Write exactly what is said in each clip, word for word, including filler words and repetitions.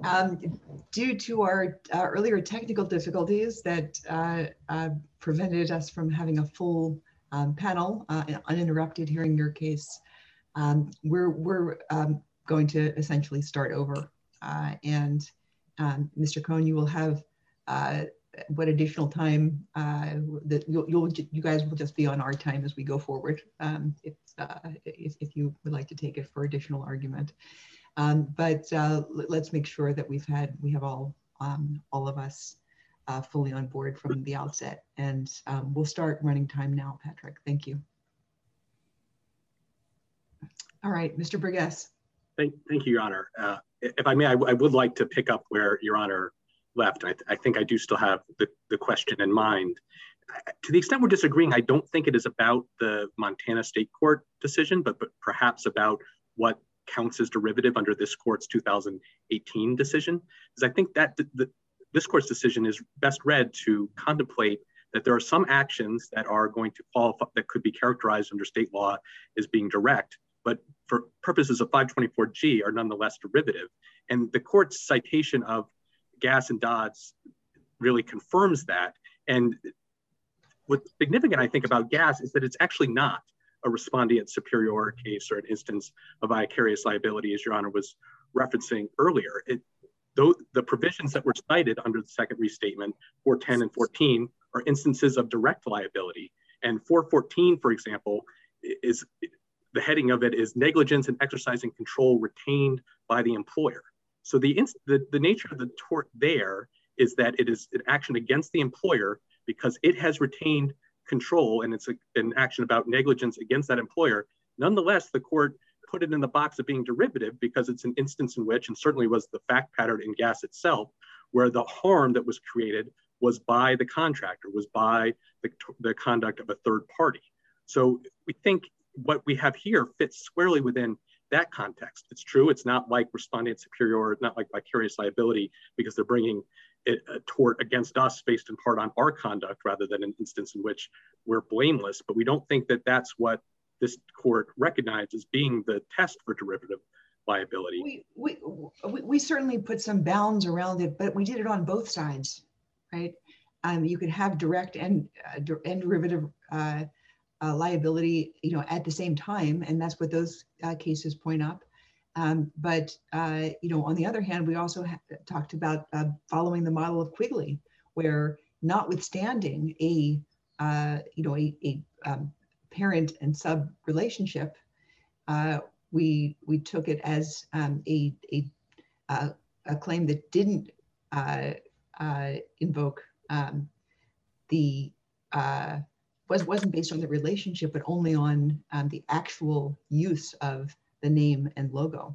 Um, due to our uh, earlier technical difficulties that uh, uh, prevented us from having a full um, panel uh, uninterrupted hearing your case, um, we're, we're um, going to essentially start over. Uh, and um, Mister Cohn, you will have uh, what additional time uh, that you'll, you'll, you guys will just be on our time as we go forward, um, if, uh, if, if you would like to take it for additional argument. Um, but uh, let's make sure that we've had, we have all, um, all of us uh, fully on board from the outset. And um, we'll start running time now, Patrick. Thank you. All right, Mister Burgess. Thank, thank you, Your Honor. Uh, if I may, I, I would like to pick up where Your Honor left. I, th I think I do still have the, the question in mind. To the extent we're disagreeing, I don't think it is about the Montana State Court decision, but, but perhaps about what counts as derivative under this court's two thousand eighteen decision. Because I think that the, the, this court's decision is best read to contemplate that there are some actions that are going to qualify, that could be characterized under state law as being direct, but for purposes of five twenty-four G are nonetheless derivative. And the court's citation of Gass and Dodds really confirms that. And what's significant, I think, about Gass is that it's actually not a respondeat superior case or an instance of vicarious liability, as Your Honor was referencing earlier. It, though the provisions that were cited under the second restatement, four ten and fourteen, are instances of direct liability. And four fourteen, for example, is the heading of it is negligence in exercising control retained by the employer. So the, the, the nature of the tort there is that it is an action against the employer because it has retained control, and it's a, an action about negligence against that employer. Nonetheless, the court put it in the box of being derivative because it's an instance in which, and certainly was the fact pattern in Gass itself, where the harm that was created was by the contractor, was by the, the conduct of a third party. So we think what we have here fits squarely within that context. It's true, it's not like respondeat superior, not like vicarious liability, because they're bringing a tort against us based in part on our conduct rather than an instance in which we're blameless. But we don't think that that's what this court recognized as being the test for derivative liability. We, we, we, we certainly put some bounds around it, but we did it on both sides, right? Um, you could have direct and, uh, and derivative uh, uh, liability, you know, at the same time, and that's what those uh, cases point up. Um, but, uh, you know, on the other hand, we also talked about uh, following the model of Quigley, where notwithstanding a, uh, you know, a, a um, parent and sub relationship, uh, we we took it as um, a, a, uh, a claim that didn't uh, uh, invoke um, the, uh, was, wasn't based on the relationship, but only on um, the actual use of the name and logo.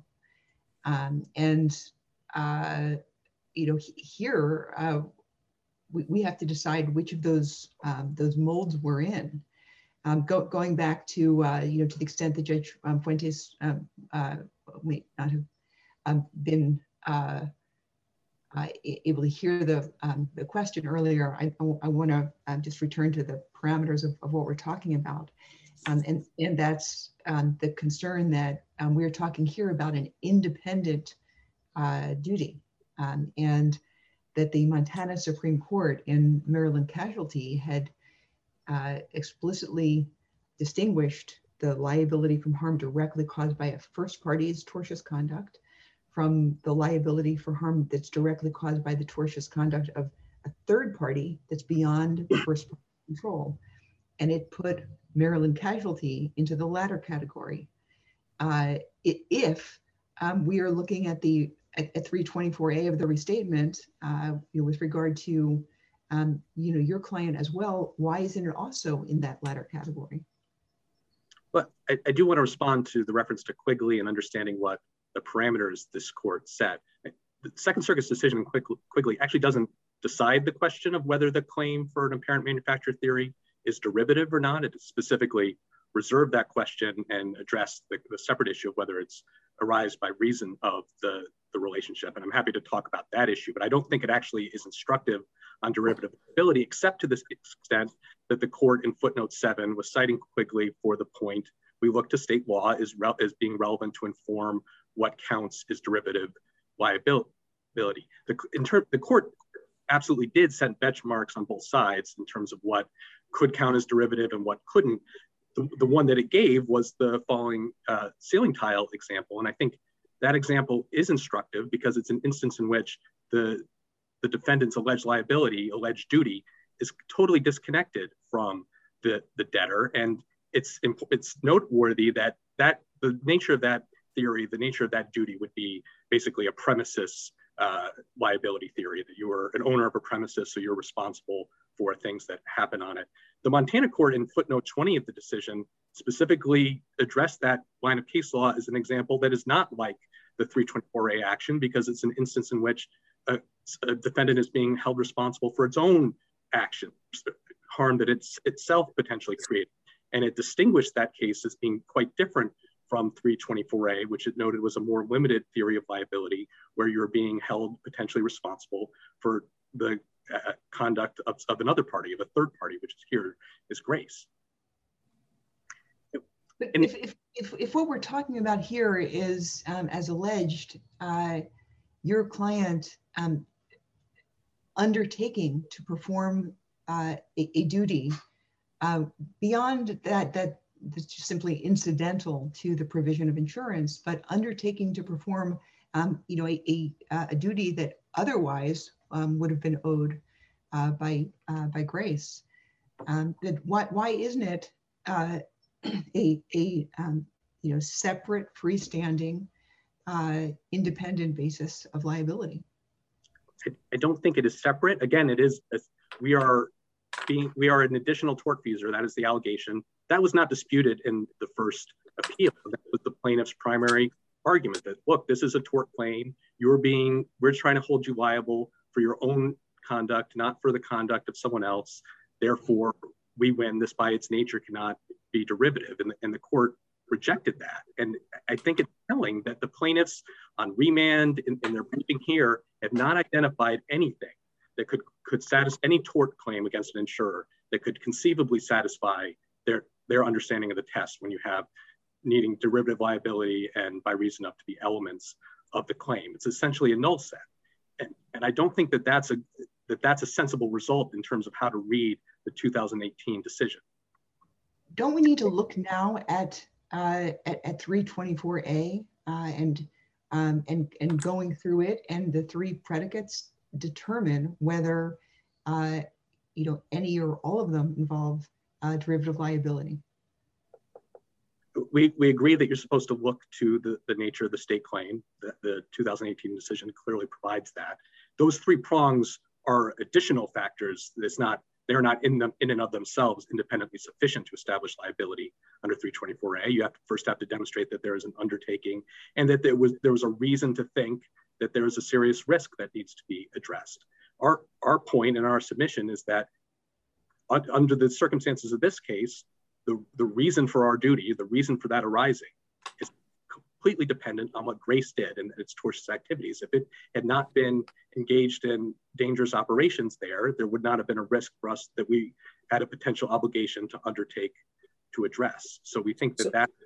Um, and, uh, you know, here, uh, we, we have to decide which of those, um, those molds we're in. Um, go, going back to, uh, you know, to the extent that Judge um, Fuentes um, uh, may not have um, been uh, uh, able to hear the, um, the question earlier, I, I want to uh, just return to the parameters of, of what we're talking about. Um, and, and that's um, the concern that um, we're talking here about an independent uh, duty, um, and that the Montana Supreme Court in Maryland Casualty had uh, explicitly distinguished the liability from harm directly caused by a first party's tortious conduct from the liability for harm that's directly caused by the tortious conduct of a third party that's beyond first party control. And it put Maryland Casualty into the latter category. Uh, it, if um, we are looking at the at, at three twenty-four A of the restatement, uh, you know, with regard to um, you know, your client as well, why isn't it also in that latter category? But I, I do want to respond to the reference to Quigley and understanding what the parameters this court set. The Second Circuit's decision in Quigley actually doesn't decide the question of whether the claim for an apparent manufacturer theory is derivative or not. It specifically reserved that question and addressed the, the separate issue of whether it's arise by reason of the, the relationship. And I'm happy to talk about that issue, but I don't think it actually is instructive on derivative ability, except to this extent that the court in footnote seven was citing Quigley for the point we look to state law as, as being relevant to inform what counts as derivative liability. liability. The, in ter- the court absolutely did set benchmarks on both sides in terms of what could count as derivative and what couldn't. The, the one that it gave was the falling uh, ceiling tile example. And I think that example is instructive because it's an instance in which the, the defendant's alleged liability, alleged duty, is totally disconnected from the, the debtor. And it's, it's noteworthy that, that the nature of that theory, the nature of that duty would be basically a premises uh, liability theory, that you are an owner of a premises, so you're responsible for things that happen on it. The Montana court in footnote twenty of the decision specifically addressed that line of case law as an example that is not like the three twenty-four A action, because it's an instance in which a, a defendant is being held responsible for its own action, harm that it's itself potentially created. And it distinguished that case as being quite different from three twenty-four A, which it noted was a more limited theory of liability, where you're being held potentially responsible for the uh, conduct of, of another party, of a third party, which is here is Grace. But if, if, if, if what we're talking about here is, um, as alleged, uh, your client um, undertaking to perform uh, a, a duty uh, beyond that, that that's just simply incidental to the provision of insurance, but undertaking to perform, um, you know, a, a, a duty that otherwise um, would have been owed uh, by uh, by Grace. Um, that why why isn't it uh, a a um, you know separate, freestanding, uh, independent basis of liability? I, I don't think it is separate. Again, it is. We are being we are an additional tortfeasor. That is the allegation. That was not disputed in the first appeal. That was the plaintiff's primary argument, that, look, this is a tort claim. You're being, we're trying to hold you liable for your own conduct, not for the conduct of someone else. Therefore, we win. This by its nature cannot be derivative. And, and the court rejected that. And I think it's telling that the plaintiffs on remand in, in their briefing here have not identified anything that could, could satisfy any tort claim against an insurer that could conceivably satisfy their their understanding of the test when you have needing derivative liability and by reason of to be elements of the claim. It's essentially a null set. And, and I don't think that that's a, that that's a sensible result in terms of how to read the two thousand eighteen decision. Don't we need to look now at, uh, at, at three twenty-four A uh, and, um, and, and going through it and the three predicates determine whether, uh, you know, any or all of them involve Uh, derivative liability? We, we agree that you're supposed to look to the, the nature of the state claim. The, the two thousand eighteen decision clearly provides that. Those three prongs are additional factors. It's not, they're not in them in and of themselves independently sufficient to establish liability under three twenty-four A. You have to first have to demonstrate that there is an undertaking and that there was there was a reason to think that there is a serious risk that needs to be addressed. Our, our point in our submission is that under the circumstances of this case, the, the reason for our duty, the reason for that arising is completely dependent on what Grace did and its tortious activities. If it had not been engaged in dangerous operations there, there would not have been a risk for us that we had a potential obligation to undertake to address. So we think that so, that.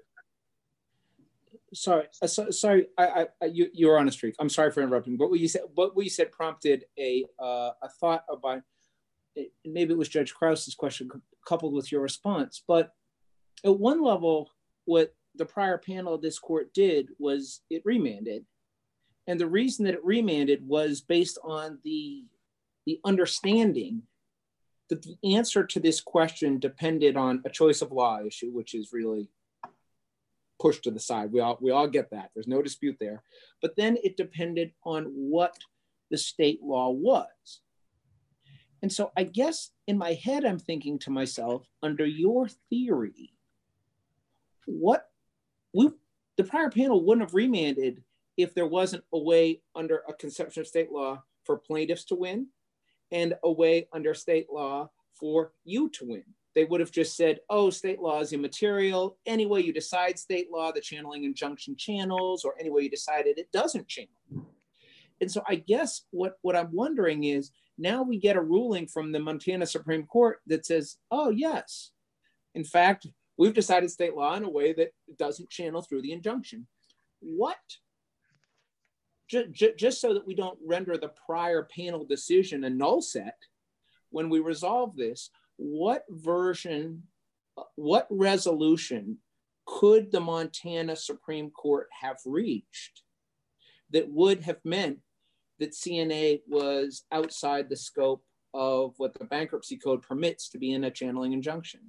Sorry, uh, so, sorry, I, I, you, you're on a streak. I'm sorry for interrupting. But what you said, what you said prompted a, uh, a thought about, maybe it was Judge Krause's question coupled with your response, but at one level, what the prior panel of this court did was it remanded. And the reason that it remanded was based on the, the understanding that the answer to this question depended on a choice of law issue, which is really pushed to the side. We all, we all get that. There's no dispute there. But then it depended on what the state law was. And so I guess in my head, I'm thinking to myself, under your theory, what we, the prior panel wouldn't have remanded if there wasn't a way under a conception of state law for plaintiffs to win and a way under state law for you to win. They would have just said, oh, state law is immaterial. Any way you decide state law, the channeling injunction channels, or any way you decided it doesn't channel. And so I guess what, what I'm wondering is, now we get a ruling from the Montana Supreme Court that says, oh, yes, in fact, we've decided state law in a way that doesn't channel through the injunction. What ju- ju- just so that we don't render the prior panel decision a null set, when we resolve this, what version, what resolution could the Montana Supreme Court have reached that would have meant that C N A was outside the scope of what the bankruptcy code permits to be in a channeling injunction?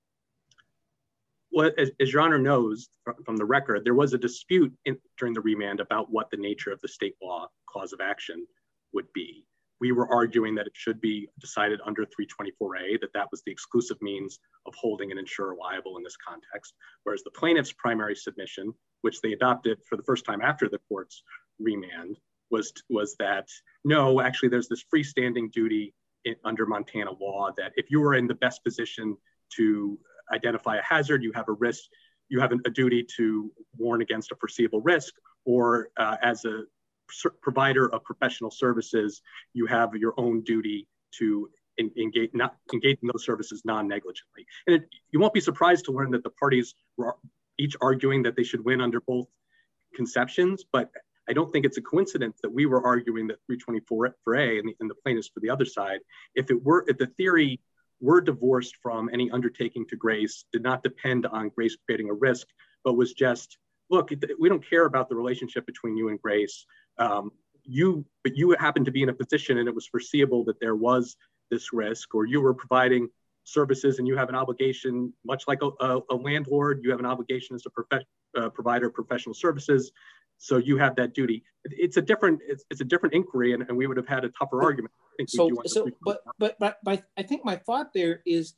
Well, as, as Your Honor knows from the record, there was a dispute in, during the remand about what the nature of the state law cause of action would be. We were arguing that it should be decided under three twenty-four A, that that was the exclusive means of holding an insurer liable in this context, whereas the plaintiff's primary submission, which they adopted for the first time after the court's remand, was, was that, no, actually there's this freestanding duty in, under Montana law that if you were in the best position to identify a hazard, you have a risk, you have a duty to warn against a foreseeable risk, or uh, as a provider of professional services, you have your own duty to in, engage, not, engage in those services non-negligently. And it, you won't be surprised to learn that the parties were each arguing that they should win under both conceptions, but I don't think it's a coincidence that we were arguing that three twenty-four for A and the, and the plaintiffs for the other side. If it were, if the theory were divorced from any undertaking to Grace, did not depend on Grace creating a risk, but was just, look, we don't care about the relationship between you and Grace. Um, you, but you happen to be in a position and it was foreseeable that there was this risk, or you were providing services and you have an obligation, much like a, a, a landlord, you have an obligation as a prof- uh, provider of professional services. So you have that duty. It's a different, it's, it's a different inquiry, and, and we would have had a tougher argument. I think so, so but, but, but, but I think my thought there is,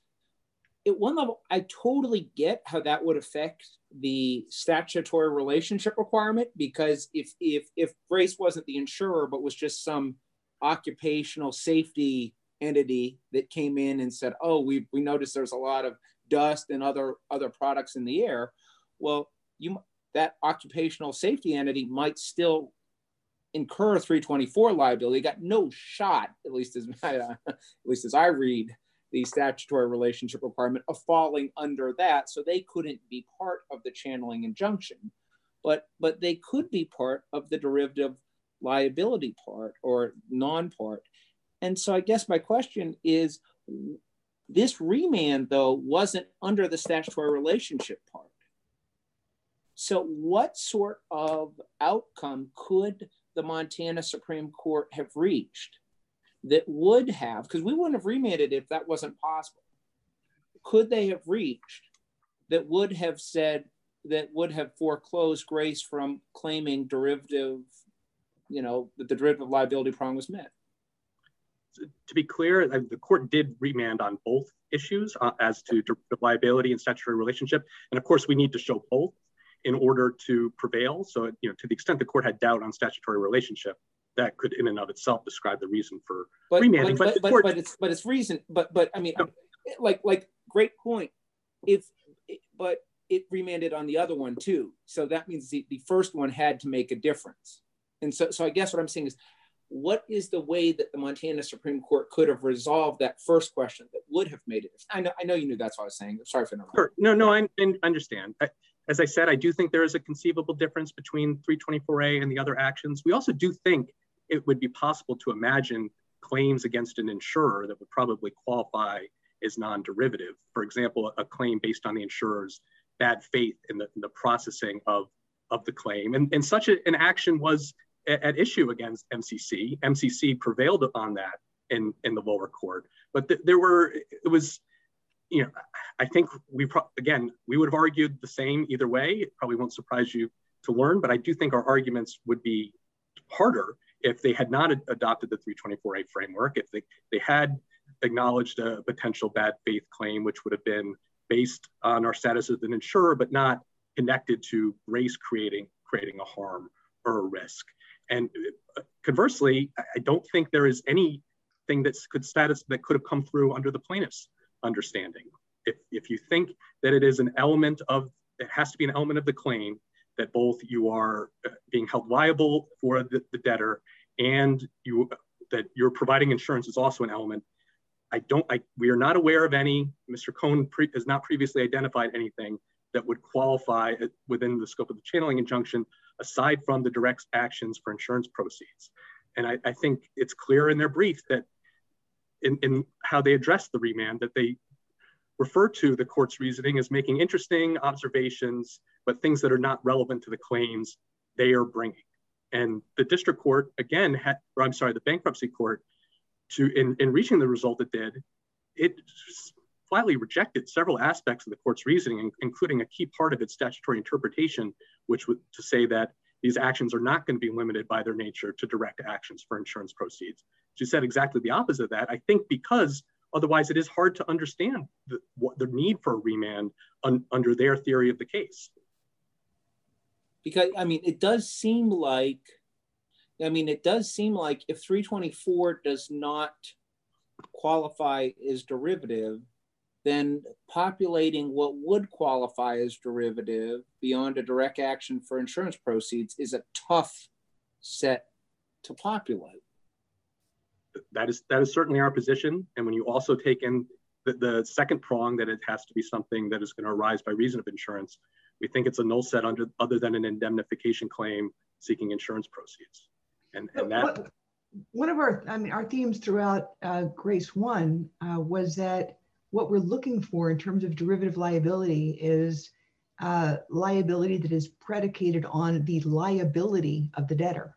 at one level, I totally get how that would affect the statutory relationship requirement, because if if if Grace wasn't the insurer but was just some occupational safety entity that came in and said, oh, we we noticed there's a lot of dust and other other products in the air, well, you that occupational safety entity might still incur three twenty-four liability. Got no shot, at least as uh, at least as I read the statutory relationship requirement, of falling under that. So they couldn't be part of the channeling injunction, but but they could be part of the derivative liability part or non-part. And so I guess my question is, this remand though wasn't under the statutory relationship part. So what sort of outcome could the Montana Supreme Court have reached that would have, because we wouldn't have remanded if that wasn't possible, could they have reached that would have said, that would have foreclosed Grace from claiming derivative, you know, that the derivative liability prong was met? To be clear, the court did remand on both issues uh, as to derivative liability and statutory relationship. And of course, we need to show both in order to prevail. So, you know, to the extent the court had doubt on statutory relationship, that could in and of itself describe the reason for but, remanding. But, but, but, court, but, but it's but it's reason. But but I mean, no. like like great point. If but it remanded on the other one too, so that means the, the first one had to make a difference. And so so I guess what I'm saying is, what is the way that the Montana Supreme Court could have resolved that first question that would have made it? I know I know you knew that's what I was saying. Sorry for interrupting. Sure. No no I, I understand. I, As I said, I do think there is a conceivable difference between three twenty-four A and the other actions. We also do think it would be possible to imagine claims against an insurer that would probably qualify as non-derivative. For example, a claim based on the insurer's bad faith in the, in the processing of, of the claim. And, and such a, an action was at, at issue against M C C. M C C prevailed on that in, in the lower court. But th- there were, it was, you know, I think we, pro- again, we would have argued the same either way. It probably won't surprise you to learn, but I do think our arguments would be harder if they had not ad- adopted the three twenty-four A framework, if they, they had acknowledged a potential bad faith claim, which would have been based on our status as an insurer, but not connected to Grace creating, creating a harm or a risk. And conversely, I don't think there is anything that could status that could have come through under the plaintiff's understanding. If, if you think that it is an element of, it has to be an element of the claim that both you are being held liable for the, the debtor and you that you're providing insurance is also an element. I don't, I, we are not aware of any, Mister Cohn pre, has not previously identified anything that would qualify within the scope of the channeling injunction aside from the direct actions for insurance proceeds. And I, I think it's clear in their brief that in, in how they address the remand that they refer to the court's reasoning as making interesting observations, but things that are not relevant to the claims they are bringing. And the district court, again, had, or I'm sorry, the bankruptcy court, to in, in reaching the result it did, it flatly rejected several aspects of the court's reasoning, including a key part of its statutory interpretation, which would to say that these actions are not going to be limited by their nature to direct actions for insurance proceeds. She said exactly the opposite of that, I think, because otherwise it is hard to understand the, what the need for a remand un, under their theory of the case. Because, I mean, it does seem like, I mean, it does seem like if three twenty-four does not qualify as derivative, then populating what would qualify as derivative beyond a direct action for insurance proceeds is a tough set to populate. That is that is certainly our position. And when you also take in the, the second prong that it has to be something that is going to arise by reason of insurance, we think it's a null set under other than an indemnification claim seeking insurance proceeds. And, and that what, one of our, I mean, our themes throughout uh, Grace One uh, was that what we're looking for in terms of derivative liability is uh, liability that is predicated on the liability of the debtor,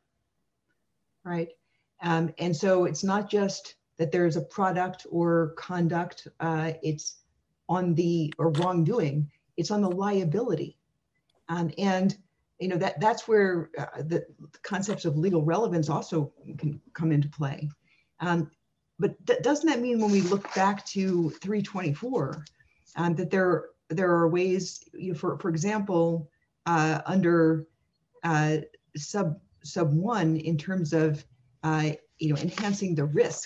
right? Um, and so it's not just that there's a product or conduct, uh, it's on the, or wrongdoing, it's on the liability. Um, and, you know, that that's where uh, the concepts of legal relevance also can come into play. Um, but th doesn't that mean when we look back to three twenty-four, um, that there, there are ways, you know, for, for example, uh, under uh, sub, sub one in terms of Uh, you know, enhancing the risk,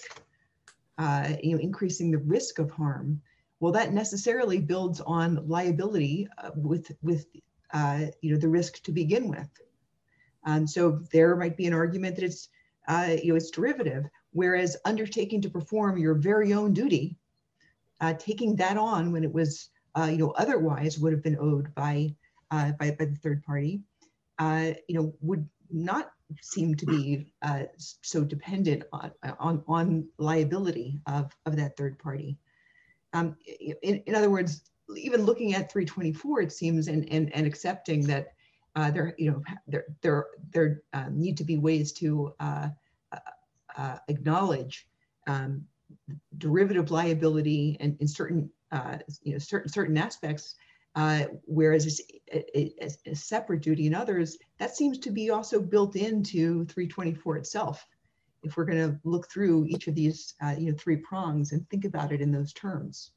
uh, you know, increasing the risk of harm. Well, that necessarily builds on liability uh, with, with uh, you know, the risk to begin with. Um, so there might be an argument that it's, uh, you know, it's derivative, whereas undertaking to perform your very own duty, uh, taking that on when it was, uh, you know, otherwise would have been owed by, uh, by, by the third party, uh, you know, would not seem to be uh, so dependent on, on, on liability of, of that third party. Um, in, in other words, even looking at three twenty-four, it seems, and, and, and accepting that uh, there, you know, there, there, there um, need to be ways to uh, uh, acknowledge um, derivative liability and in certain, uh, you know, certain, certain aspects. Uh, whereas it's a, a, a separate duty in others, that seems to be also built into three twenty-four itself. If we're going to look through each of these, uh, you know, three prongs and think about it in those terms.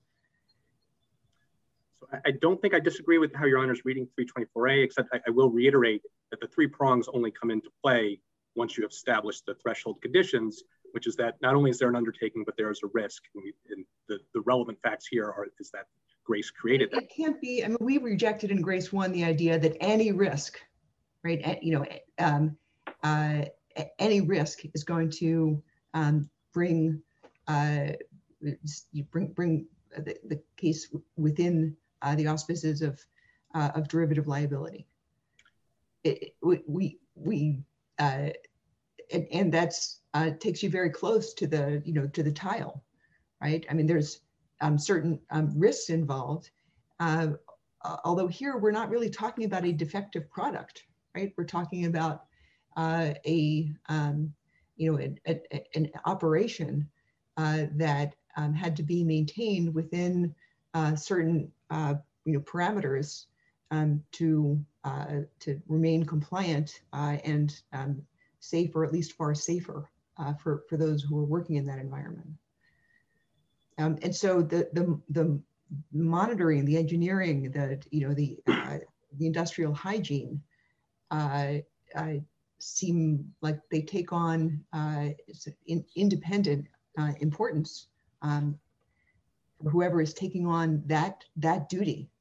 So I, I don't think I disagree with how Your Honor's reading three twenty-four A, except I, I will reiterate that the three prongs only come into play once you have established the threshold conditions, which is that not only is there an undertaking, but there is a risk. And, we, and the, the relevant facts here are is that Grace created that. It can't be, I mean, we rejected in Grace One the idea that any risk, right, you know, um, uh, any risk is going to um, bring, uh, you bring, bring the, the case within uh, the auspices of, uh, of derivative liability. It, we, we, we uh, and, and that's uh, takes you very close to the, you know, to the tile, right? I mean, there's Um, certain um, risks involved. Uh, although here we're not really talking about a defective product, right? We're talking about uh, a, um, you know, a, a, an operation uh, that um, had to be maintained within uh, certain, uh, you know, parameters um, to uh, to remain compliant uh, and um, safe, or at least far safer uh, for for those who are working in that environment. Um, and so the, the, the monitoring, the engineering, the, you know, the, uh, the industrial hygiene uh, uh, seem like they take on uh, in, independent uh, importance um, for whoever is taking on that, that duty.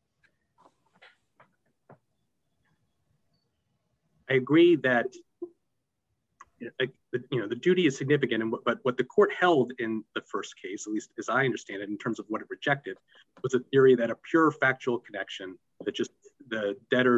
I agree that you know, the duty is significant, and what, but what the court held in the first case, at least as I understand it, in terms of what it rejected, was a theory that a pure factual connection, that just the debtor's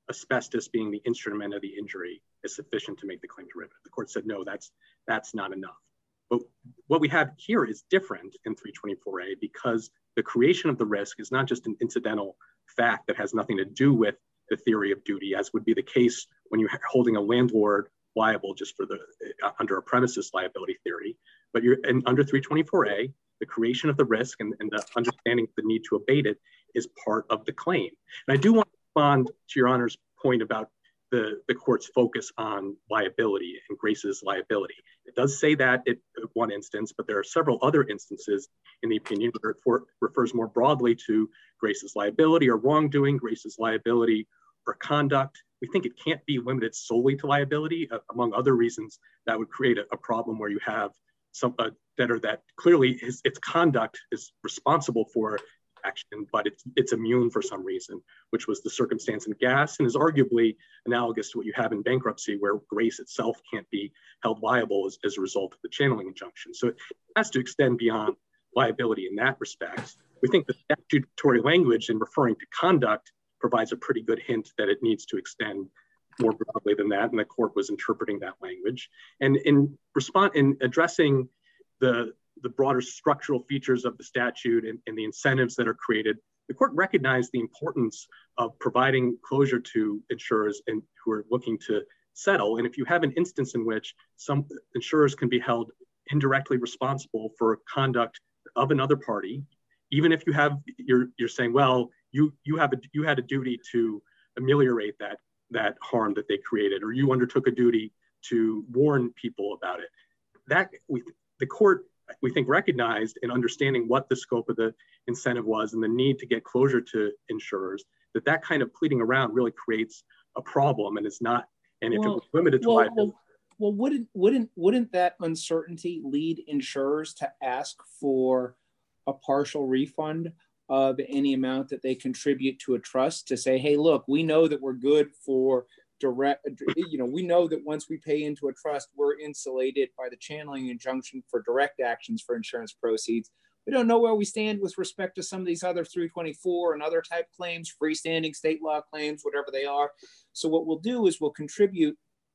asbestos being the instrument of the injury is sufficient to make the claim derivative. The court said, no, that's, that's not enough. But what we have here is different in three twenty-four A because the creation of the risk is not just an incidental fact that has nothing to do with the theory of duty, as would be the case when you're holding a landlord liable just for the uh, under a premises liability theory. But you're and under three twenty-four A, the creation of the risk and, and the understanding the need to abate it is part of the claim. And I do want to respond to Your Honor's point about the, the court's focus on liability and Grace's liability. It does say that in one instance, but there are several other instances in the opinion where it for, refers more broadly to Grace's liability or wrongdoing, Grace's liability or conduct. We think it can't be limited solely to liability. Uh, among other reasons, that would create a, a problem where you have some a debtor that clearly his, its conduct is responsible for action, but it's, it's immune for some reason, which was the circumstance in gas and is arguably analogous to what you have in bankruptcy where Grace itself can't be held liable as, as a result of the channeling injunction. So it has to extend beyond liability in that respect. We think the statutory language in referring to conduct provides a pretty good hint that it needs to extend more broadly than that, and the court was interpreting that language. And in response, in addressing the the broader structural features of the statute and, and the incentives that are created, the court recognized the importance of providing closure to insurers and who are looking to settle. And if you have an instance in which some insurers can be held indirectly responsible for conduct of another party, even if you have, you're, you're saying, well, you, you, have a, you had a duty to ameliorate that, that harm that they created, or you undertook a duty to warn people about it. That we, the court, we think, recognized in understanding what the scope of the incentive was and the need to get closure to insurers, that that kind of pleading around really creates a problem and it's not, and if well, it was limited to well, liability. Well, well, wouldn't, wouldn't, wouldn't that uncertainty lead insurers to ask for a partial refund of any amount that they contribute to a trust to say, hey, look, we know that we're good for direct, you know, we know that once we pay into a trust, we're insulated by the channeling injunction for direct actions for insurance proceeds. We don't know where we stand with respect to some of these other three twenty-four and other type claims, freestanding state law claims, whatever they are. So what we'll do is we'll contribute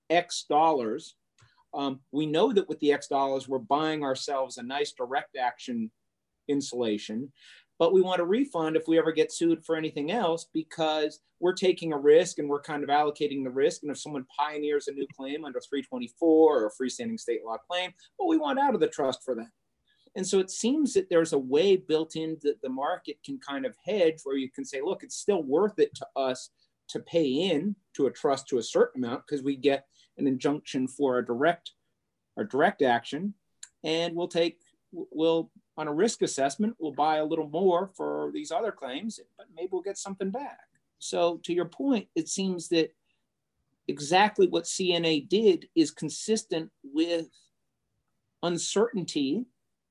X dollars. Um, we know that with the X dollars, we're buying ourselves a nice direct action insulation, but we want a refund if we ever get sued for anything else because we're taking a risk and we're kind of allocating the risk. And if someone pioneers a new claim under three twenty-four or a freestanding state law claim, well, we want out of the trust for that. And so it seems that there's a way built in that the market can kind of hedge where you can say, look, it's still worth it to us to pay in to a trust to a certain amount because we get an injunction for a direct, a direct action. And we'll take, we'll, on a risk assessment, we'll buy a little more for these other claims, but maybe we'll get something back. So to your point, it seems that exactly what C N A did is consistent with uncertainty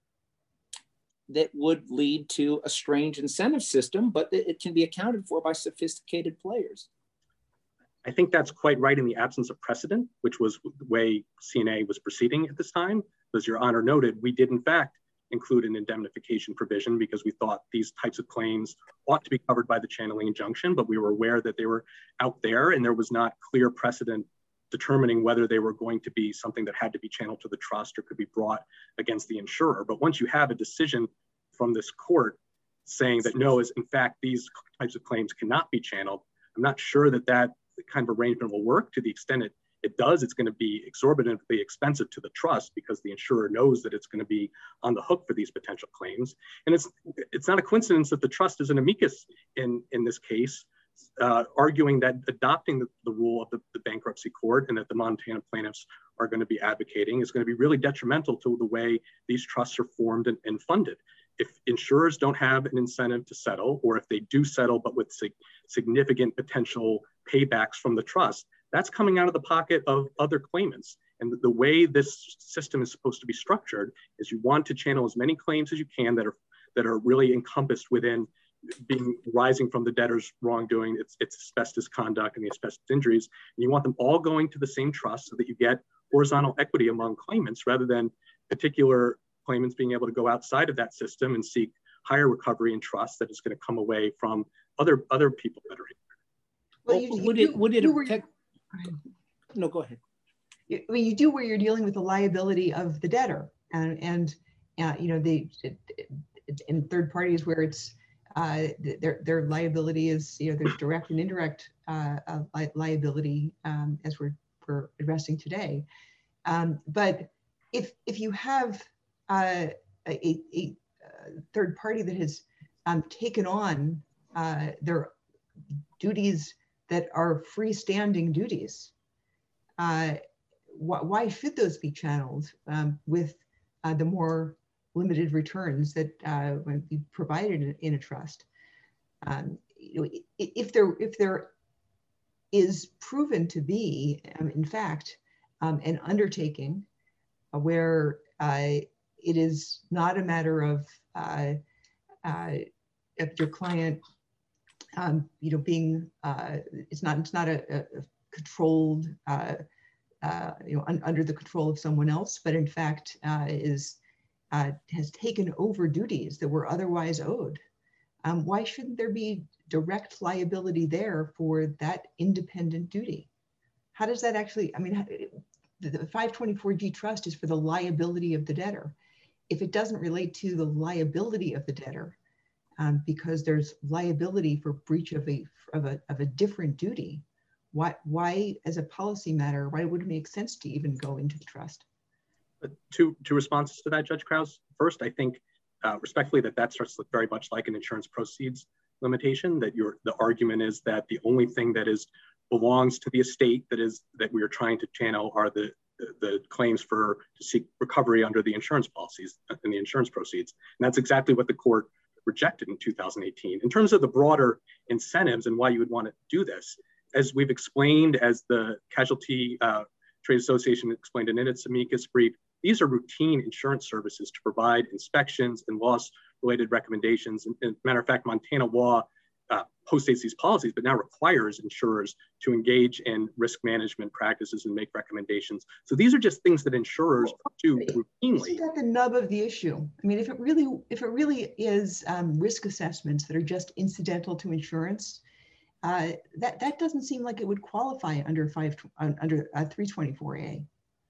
that would lead to a strange incentive system, but it can be accounted for by sophisticated players. I think that's quite right in the absence of precedent, which was the way C N A was proceeding at this time. As Your Honor noted, we did in fact include an indemnification provision because we thought these types of claims ought to be covered by the channeling injunction, but we were aware that they were out there and there was not clear precedent determining whether they were going to be something that had to be channeled to the trust or could be brought against the insurer. But once you have a decision from this court saying that no, is in fact, these types of claims cannot be channeled, I'm not sure that that kind of arrangement will work. To the extent it, it does, it's going to be exorbitantly expensive to the trust because the insurer knows that it's going to be on the hook for these potential claims. And it's it's not a coincidence that the trust is an amicus in, in this case, uh, arguing that adopting the, the rule of the, the bankruptcy court and that the Montana plaintiffs are going to be advocating is going to be really detrimental to the way these trusts are formed and, and funded. If insurers don't have an incentive to settle, or if they do settle, but with sig significant potential paybacks from the trust, that's coming out of the pocket of other claimants. And the, the way this system is supposed to be structured is you want to channel as many claims as you can that are that are really encompassed within being rising from the debtor's wrongdoing, its, its asbestos conduct and the asbestos injuries. And you want them all going to the same trust so that you get horizontal equity among claimants rather than particular claimants being able to go outside of that system and seek higher recovery and trust that is going to come away from other, other people that are in there. Well, well you, would you it do, would it protect? No, go ahead. I mean, you do where you're dealing with the liability of the debtor, and and uh, you know the in third parties where it's uh, their their liability is, you know, there's direct and indirect uh, uh, li liability um, as we're we're addressing today. Um, but if if you have uh, a, a, a third party that has um, taken on uh, their duties that are freestanding duties, uh, wh why should those be channeled um, with uh, the more limited returns that uh, would be provided in, in a trust? Um, you know, if there if there is proven to be, um, in fact, um, an undertaking uh, where uh, it is not a matter of uh, uh, if your client, um, you know, being uh, it's not it's not a, a controlled, uh, uh, you know, un under the control of someone else, but in fact uh, is uh, has taken over duties that were otherwise owed. Um, why shouldn't there be direct liability there for that independent duty? How does that actually? I mean, the five twenty-four G trust is for the liability of the debtor. If it doesn't relate to the liability of the debtor, um, because there's liability for breach of a of a of a different duty, why why as a policy matter, why would it make sense to even go into the trust? Two two responses to that, Judge Krause. First, I think uh, respectfully that that starts to look very much like an insurance proceeds limitation. That your the argument is that the only thing that is belongs to the estate that is that we are trying to channel are the the, the claims for to seek recovery under the insurance policies and the insurance proceeds, and that's exactly what the court rejected in two thousand eighteen. In terms of the broader incentives and why you would want to do this, as we've explained, as the Casualty uh, Trade Association explained in its amicus brief, these are routine insurance services to provide inspections and loss-related recommendations. And, and matter of fact, Montana law uh, postdates these policies, but now requires insurers to engage in risk management practices and make recommendations. So these are just things that insurers do routinely. Isn't that the nub of the issue? I mean, if it really, if it really is um, risk assessments that are just incidental to insurance, uh, that that doesn't seem like it would qualify under five under uh, three twenty-four A.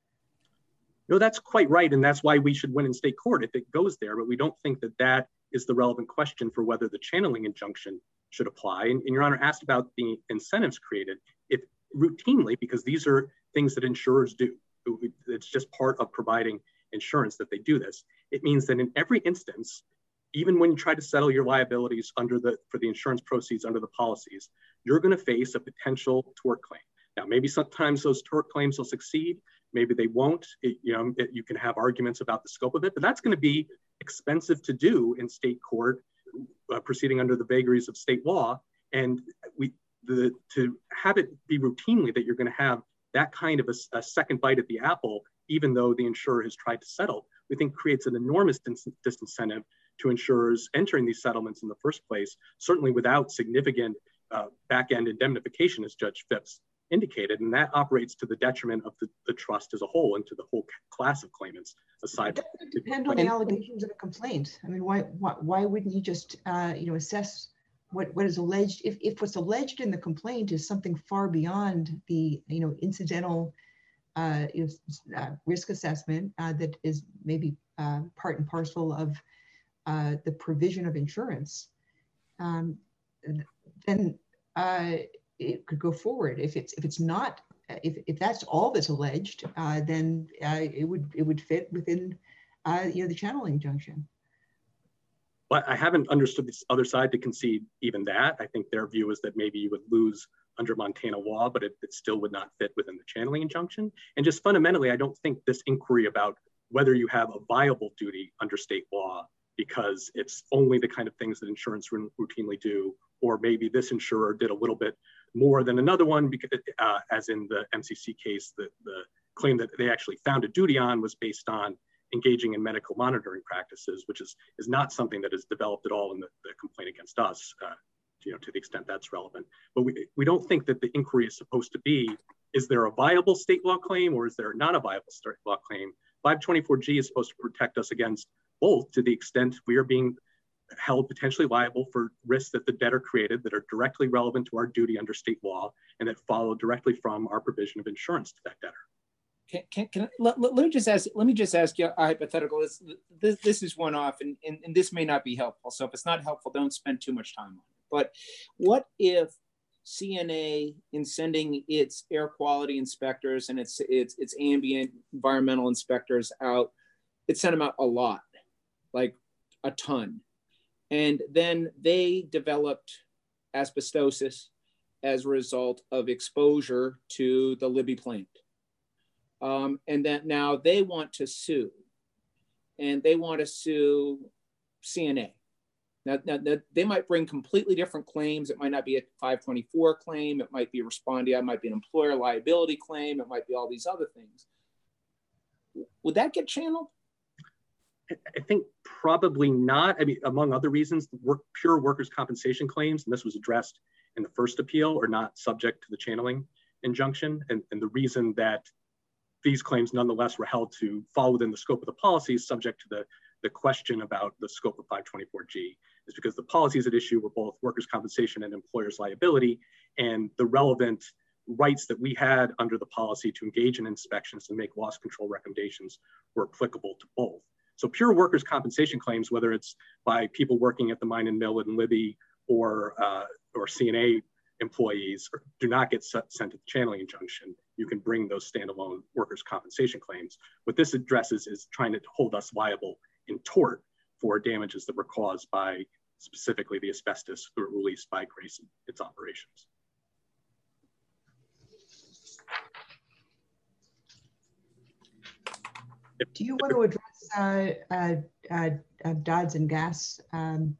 No, that's quite right, and that's why we should win in state court if it goes there. But we don't think that that is the relevant question for whether the channeling injunction should apply. And, and Your Honor asked about the incentives created. If routinely, because these are things that insurers do, it's just part of providing insurance that they do this. It means that in every instance, even when you try to settle your liabilities under the for the insurance proceeds under the policies, you're going to face a potential tort claim. Now, maybe sometimes those tort claims will succeed. Maybe they won't. It, you know, it, you can have arguments about the scope of it, but that's going to be expensive to do in state court, uh, proceeding under the vagaries of state law. And we, the to have it be routinely that you're going to have that kind of a, a second bite at the apple, even though the insurer has tried to settle, we think creates an enormous dis disincentive to insurers entering these settlements in the first place, certainly without significant uh, back-end indemnification, as Judge Phipps indicated, and that operates to the detriment of the, the trust as a whole and to the whole class of claimants. Aside, it doesn't depend on the allegations of a complaint. I mean, why why, why wouldn't you just uh, you know assess what what is alleged? If if what's alleged in the complaint is something far beyond the you know incidental uh, you know, uh, risk assessment uh, that is maybe uh, part and parcel of uh, the provision of insurance, um, then uh, it could go forward. If it's if it's not, if, if that's all that's alleged, uh, then uh, it would it would fit within uh, you know the channeling injunction. But I haven't understood this other side to concede even that. I think their view is that maybe you would lose under Montana law, but it, it still would not fit within the channeling injunction. And just fundamentally, I don't think this inquiry about whether you have a viable duty under state law because it's only the kind of things that insurance routinely do, or maybe this insurer did a little bit more than another one, because uh, as in the M C C case, the, the claim that they actually found a duty on was based on engaging in medical monitoring practices, which is, is not something that is developed at all in the, the complaint against us, uh, you know, to the extent that's relevant. But we, we don't think that the inquiry is supposed to be, is there a viable state law claim or is there not a viable state law claim? five twenty-four G is supposed to protect us against both, to the extent we are being held potentially liable for risks that the debtor created that are directly relevant to our duty under state law and that follow directly from our provision of insurance to that debtor. Can, can, can I, let, let me just ask, let me just ask you a hypothetical. This, this, this is one off, and, and, and this may not be helpful. So if it's not helpful, don't spend too much time on it. But what if C N A, in sending its air quality inspectors and its, its, its ambient environmental inspectors out, it sent them out a lot, like a ton. And then they developed asbestosis as a result of exposure to the Libby plant. Um, and that now they want to sue, and they want to sue C N A. Now, now, now, they might bring completely different claims. It might not be a five twenty-four claim. It might be a respondeat. It might be an employer liability claim. It might be all these other things. Would that get channeled? I think probably not. I mean, among other reasons, work, pure workers' compensation claims, and this was addressed in the first appeal, are not subject to the channeling injunction. And, and the reason that these claims nonetheless were held to fall within the scope of the policy subject to the, the question about the scope of five twenty-four G is because the policies at issue were both workers' compensation and employers' liability, and the relevant rights that we had under the policy to engage in inspections and make loss control recommendations were applicable to both. So pure workers' compensation claims, whether it's by people working at the mine and mill in Libby or, uh, or C N A employees, do not get sent to the channeling injunction. You can bring those standalone workers' compensation claims. What this addresses is trying to hold us liable in tort for damages that were caused by specifically the asbestos that were released by Grace and its operations. Do you want to address uh, uh, uh, uh, Dodds and Gas, um,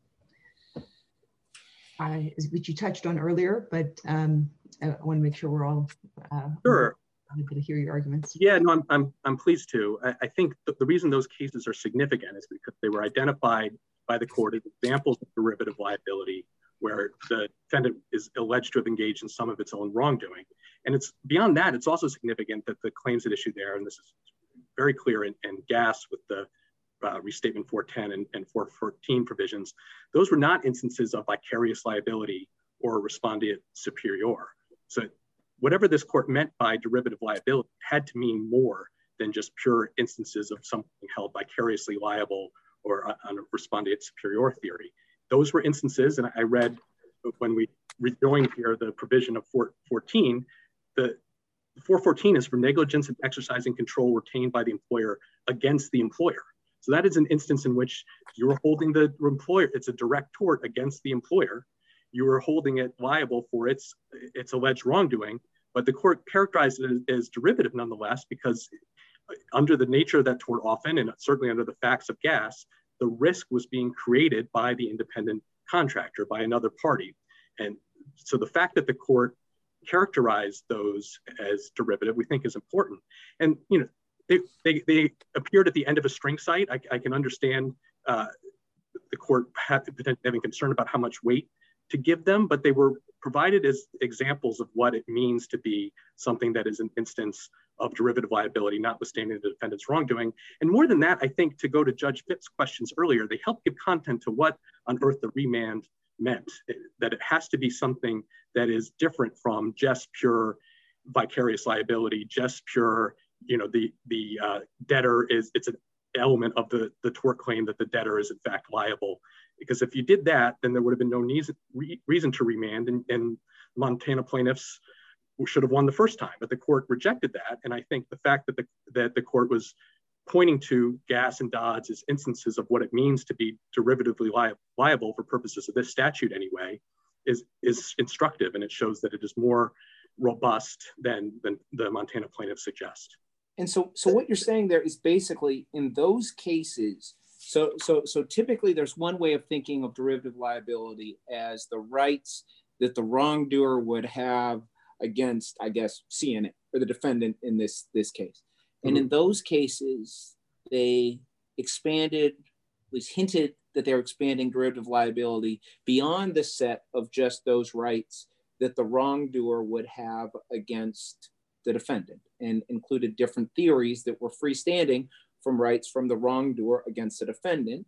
I, which you touched on earlier, but um, I want to make sure we're all uh, sure. I'm going to hear your arguments. Yeah, no, I'm, I'm, I'm pleased to. I, I think the, the reason those cases are significant is because they were identified by the court as examples of derivative liability where the defendant is alleged to have engaged in some of its own wrongdoing. And it's beyond that, it's also significant that the claims at issue there, and this is very clear in, in Gas with the uh, restatement four ten and, and four fourteen provisions, those were not instances of vicarious liability or respondeat superior. So whatever this court meant by derivative liability had to mean more than just pure instances of something held vicariously liable or on a respondeat superior theory. Those were instances, and I read when we rejoined here the provision of four fourteen, the four fourteen is for negligence in exercising control retained by the employer against the employer. So that is an instance in which you're holding the employer, it's a direct tort against the employer. You are holding it liable for its, its alleged wrongdoing, but the court characterized it as, as derivative nonetheless, because under the nature of that tort often, and certainly under the facts of Gas, the risk was being created by the independent contractor, by another party. And so the fact that the court characterized those as derivative, we think is important. And, you know, they, they, they appeared at the end of a string site. I, I can understand uh, the court having concern about how much weight to give them, but they were provided as examples of what it means to be something that is an instance of derivative liability, notwithstanding the defendant's wrongdoing. And more than that, I think to go to Judge Phipps' questions earlier, they help give content to what on earth the remand meant, that it has to be something that is different from just pure vicarious liability, just pure, you know, the, the uh, debtor is, it's an element of the, the tort claim that the debtor is in fact liable. Because if you did that, then there would have been no need, re, reason to remand, and, and Montana plaintiffs should have won the first time, but the court rejected that. And I think the fact that the, that the court was pointing to Gas and Dodds as instances of what it means to be derivatively li liable for purposes of this statute anyway, is, is instructive, and it shows that it is more robust than, than the Montana plaintiffs suggest. And so, so what you're saying there is basically in those cases, so, so, so typically there's one way of thinking of derivative liability as the rights that the wrongdoer would have against, I guess, C N A or the defendant in this, this case. And in those cases, they expanded, at least hinted that they're expanding derivative liability beyond the set of just those rights that the wrongdoer would have against the defendant, and included different theories that were freestanding from rights from the wrongdoer against the defendant.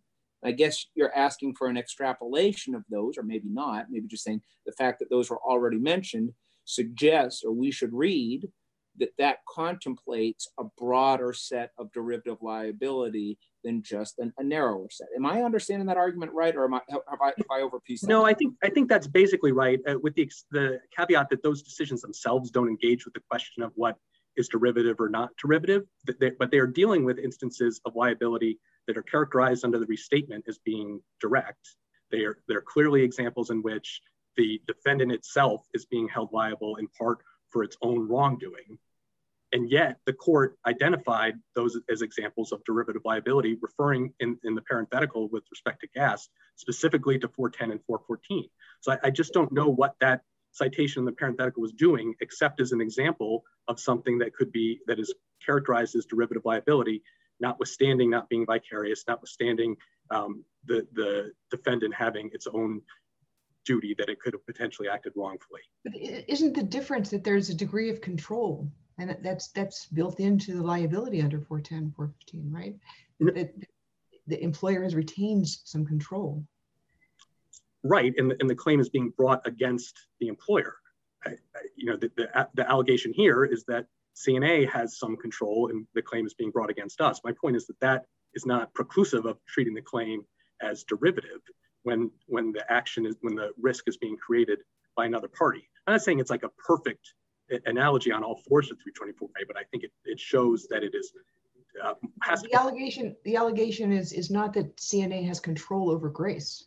I guess you're asking for an extrapolation of those, or maybe not, maybe just saying the fact that those were already mentioned suggests, or we should read, that that contemplates a broader set of derivative liability than just an, a narrower set. Am I understanding that argument right, or am I, have I, have I overpieced that? No, I think I think that's basically right, uh, with the, the caveat that those decisions themselves don't engage with the question of what is derivative or not derivative, they, but they are dealing with instances of liability that are characterized under the restatement as being direct. They are, they're clearly examples in which the defendant itself is being held liable in part for its own wrongdoing. And yet the court identified those as examples of derivative liability, referring in, in the parenthetical with respect to gas, specifically to four ten and four fourteen. So I, I just don't know what that citation in the parenthetical was doing, except as an example of something that could be, that is characterized as derivative liability, notwithstanding not being vicarious, notwithstanding um, the, the defendant having its own duty that it could have potentially acted wrongfully. But isn't the difference that there's a degree of control, and that's that's built into the liability under four ten, four fifteen, right? That the employer has retained some control. Right, and the, and the claim is being brought against the employer. I, I, you know, the, the, the allegation here is that C N A has some control and the claim is being brought against us. My point is that that is not preclusive of treating the claim as derivative when, when the action is, when the risk is being created by another party. I'm not saying it's like a perfect analogy on all fours of three twenty-four A, but I think it, it shows that it is. Uh, has the to allegation, the allegation is, is not that C N A has control over Grace.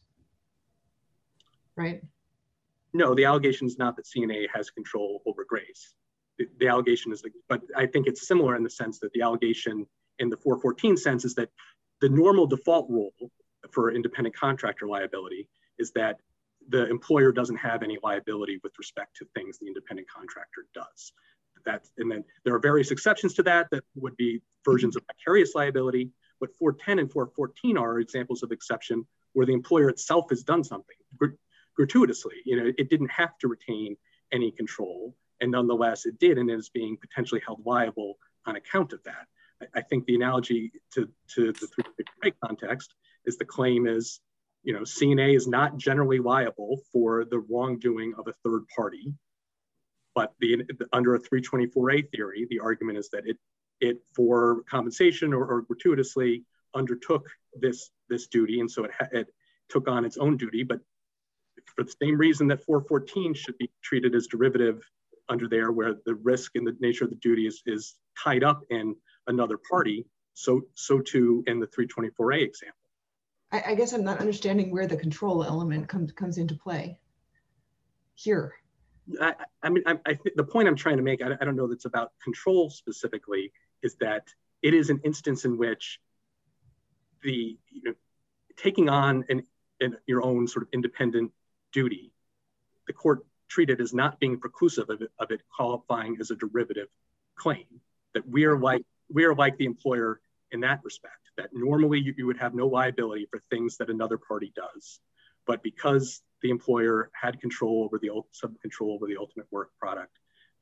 Right? No, the allegation is not that C N A has control over Grace. The, the allegation is, that, but I think it's similar in the sense that the allegation in the four fourteen sense is that the normal default rule for independent contractor liability is that the employer doesn't have any liability with respect to things the independent contractor does. That, and then there are various exceptions to that that would be versions of vicarious liability, but four ten and four fourteen are examples of exception where the employer itself has done something gratuitously. You know, it didn't have to retain any control, and nonetheless it did, and is being potentially held liable on account of that. I, I think the analogy to, to the three fifty-eight context is the claim is, you know, C N A is not generally liable for the wrongdoing of a third party, but the, under a three twenty-four A theory, the argument is that it, it for compensation or, or gratuitously undertook this, this duty, and so it, it took on its own duty, but for the same reason that four fourteen should be treated as derivative under there, where the risk and the nature of the duty is, is tied up in another party, so, so too in the three twenty-four A example. I, I guess I'm not understanding where the control element comes comes into play here. I, I mean, I, I think the point I'm trying to make, I, I don't know that's about control specifically, is that it is an instance in which the, you know, taking on an, an, your own sort of independent duty, the court treated as not being preclusive of it, of it qualifying as a derivative claim, that we are like, we are like the employer in that respect, that normally you, you would have no liability for things that another party does. But because the employer had control over the some control over the ultimate work product,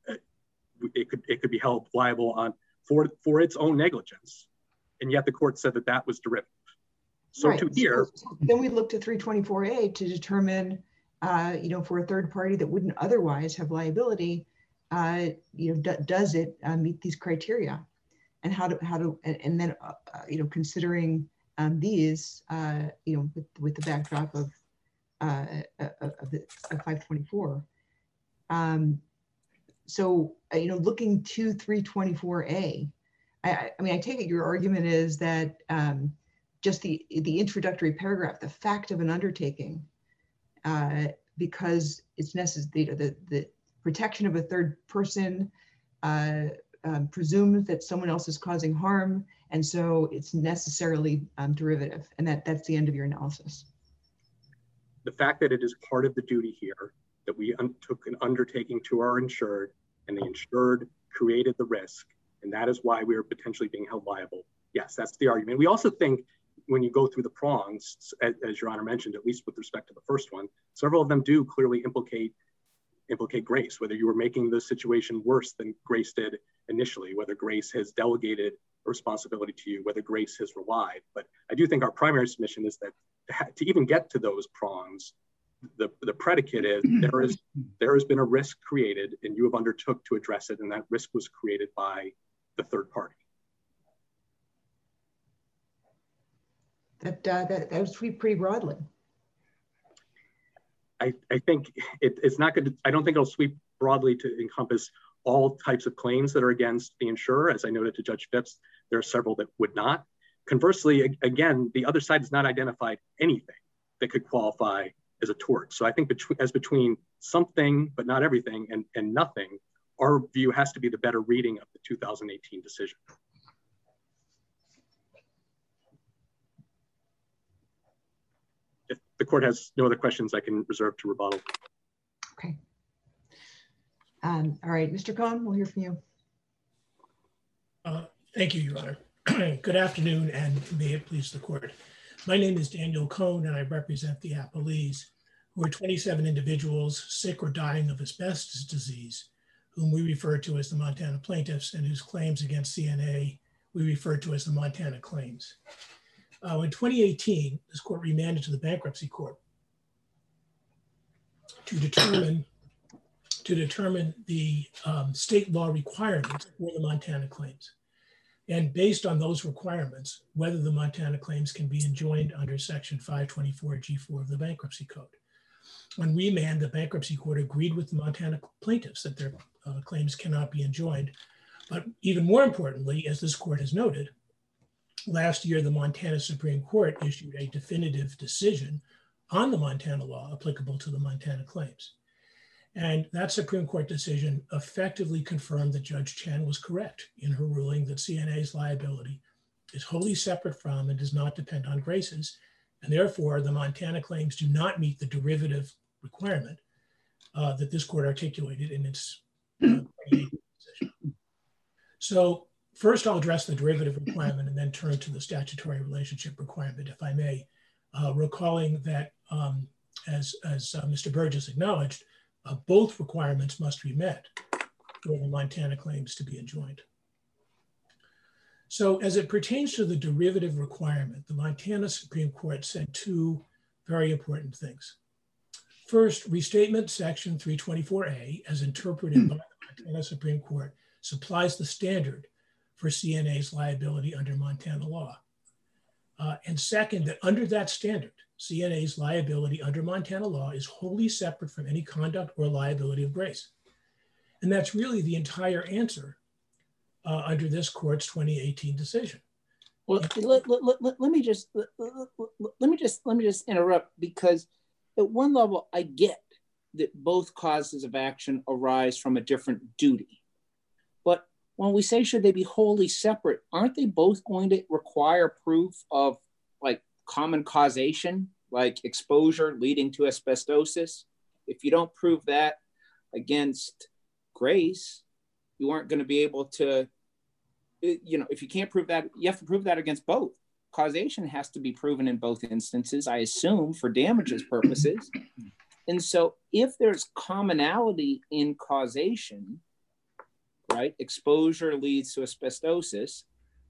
it could it could be held liable on for for its own negligence, and yet the court said that that was derivative. So right. to here, so then we looked at three twenty-four A to determine, uh, you know, for a third party that wouldn't otherwise have liability, uh, you know, d- does it uh, meet these criteria, and how to how to and, and then uh, you know, considering um, these, uh, you know, with, with the backdrop of uh, of the of five twenty-four. Um, so uh, you know, looking to three twenty-four A, I, I mean, I take it your argument is that um, just the the introductory paragraph, the fact of an undertaking, uh, because it's necessary, the the protection of a third person uh, um, presumes that someone else is causing harm, and so it's necessarily um, derivative, and that that's the end of your analysis. The fact that it is part of the duty here that we un- took an undertaking to our insured, and the insured created the risk, and that is why we are potentially being held liable. Yes, that's the argument. We also think when you go through the prongs, as, as Your Honor mentioned, at least with respect to the first one, several of them do clearly implicate implicate Grace, whether you were making the situation worse than Grace did initially, whether Grace has delegated a responsibility to you whether Grace has relied. But I do think our primary submission is that to even get to those prongs, the, the predicate is there is there has been a risk created and you have undertook to address it, and that risk was created by the third party. That uh, that that was pretty broadly. I, I think it, it's not going to, I don't think it'll sweep broadly to encompass all types of claims that are against the insurer. As I noted to Judge Phipps, there are several that would not. Conversely, again, the other side has not identified anything that could qualify as a tort. So I think between, as between something, but not everything, and, and nothing, our view has to be the better reading of the two thousand eighteen decision. If the court has no other questions, I can reserve to rebuttal. Okay. Um, all right, Mister Cohn, we'll hear from you. Uh, thank you, Your Honor. Good afternoon, and may it please the court. My name is Daniel Cohn, and I represent the appellees, who are twenty-seven individuals sick or dying of asbestos disease, whom we refer to as the Montana plaintiffs, and whose claims against C N A we refer to as the Montana claims. Uh, in twenty eighteen, this court remanded to the bankruptcy court to determine to determine the um, state law requirements for the Montana claims. And based on those requirements, whether the Montana claims can be enjoined under section five twenty-four G four of the Bankruptcy Code. On remand, the bankruptcy court agreed with the Montana plaintiffs that their uh, claims cannot be enjoined. But even more importantly, as this court has noted, last year, the Montana Supreme Court issued a definitive decision on the Montana law applicable to the Montana claims. And that Supreme Court decision effectively confirmed that Judge Chen was correct in her ruling that C N A's liability is wholly separate from and does not depend on Grace's, and therefore the Montana claims do not meet the derivative requirement uh, that this court articulated in its uh, decision. So first I'll address the derivative requirement and then turn to the statutory relationship requirement, if I may, uh, recalling that um, as, as uh, Mister Burgess acknowledged, Uh, both requirements must be met for the Montana claims to be enjoined. So as it pertains to the derivative requirement, the Montana Supreme Court said two very important things. First, restatement section three twenty-four A, as interpreted by the Montana Supreme Court, supplies the standard for C N A's liability under Montana law. Uh, and second, that under that standard, C N A's liability under Montana law is wholly separate from any conduct or liability of Grace. And that's really the entire answer uh, under this court's twenty eighteen decision. Well, let, let, let, let me just let, let me just let me just interrupt, because at one level I get that both causes of action arise from a different duty. But when we say should they be wholly separate, aren't they both going to require proof of like common causation, like exposure leading to asbestosis? If you don't prove that against Grace, you aren't going to be able to, you know, if you can't prove that, you have to prove that against both. Causation has to be proven in both instances, I assume, for damages purposes. And so if there's commonality in causation, right, exposure leads to asbestosis,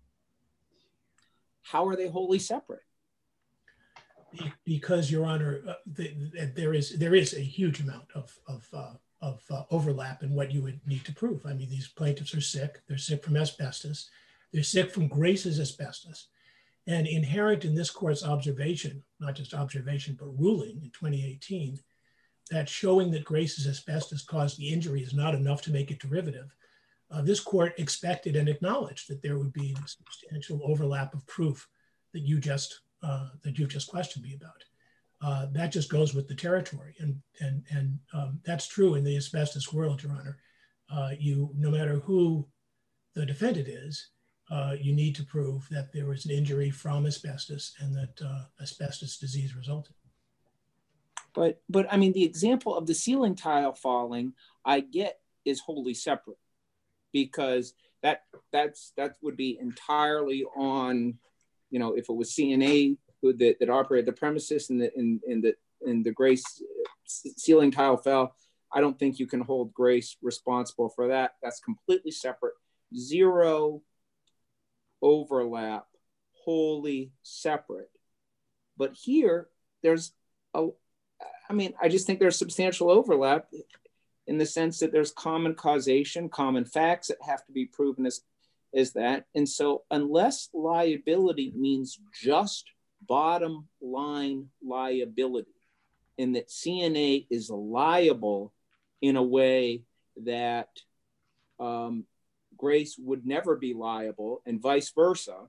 how are they wholly separate? Because, Your Honor, uh, the, the, there is there is a huge amount of of, uh, of uh, overlap in what you would need to prove. I mean, these plaintiffs are sick. They're sick from asbestos. They're sick from Grace's asbestos. And inherent in this court's observation, not just observation, but ruling in twenty eighteen, that showing that Grace's asbestos caused the injury is not enough to make it derivative. Uh, this court expected and acknowledged that there would be a substantial overlap of proof that you just uh, that you've just questioned me about. Uh, that just goes with the territory, and and and um, that's true in the asbestos world, Your Honor. Uh, you, no matter who the defendant is, uh, you need to prove that there was an injury from asbestos and that uh, asbestos disease resulted. But but I mean, the example of the ceiling tile falling, I get, is wholly separate, because that that's that would be entirely on, you know, if it was C N A who that, that operated the premises and the in in the in the Grace ceiling tile fell, I don't think you can hold Grace responsible for that. That's completely separate. Zero overlap wholly separate. But here, there's a, I mean, I just think there's substantial overlap in the sense that there's common causation, common facts that have to be proven as, as that. And so unless liability means just bottom line liability, and that C N A is liable in a way that um, Grace would never be liable and vice versa,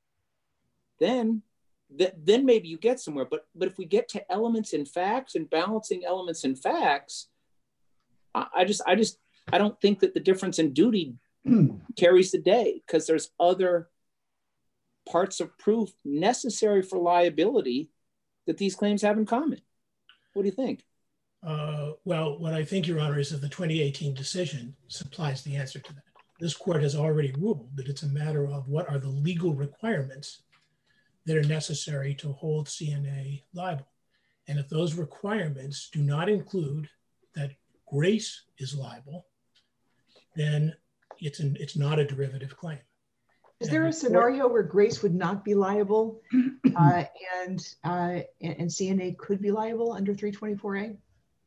then th- then maybe you get somewhere. But but if we get to elements and facts and balancing elements and facts, I, I just I just I don't think that the difference in duty carries the day, because there's other parts of proof necessary for liability that these claims have in common. What do you think? Uh, well, what I think, Your Honor, is that the twenty eighteen decision supplies the answer to that. This court has already ruled that it's a matter of what are the legal requirements that are necessary to hold C N A liable. And if those requirements do not include that Grace is liable, then it's, an, it's not a derivative claim. Is And there the a scenario where Grace would not be liable uh, and, uh, and C N A could be liable under three twenty-four A?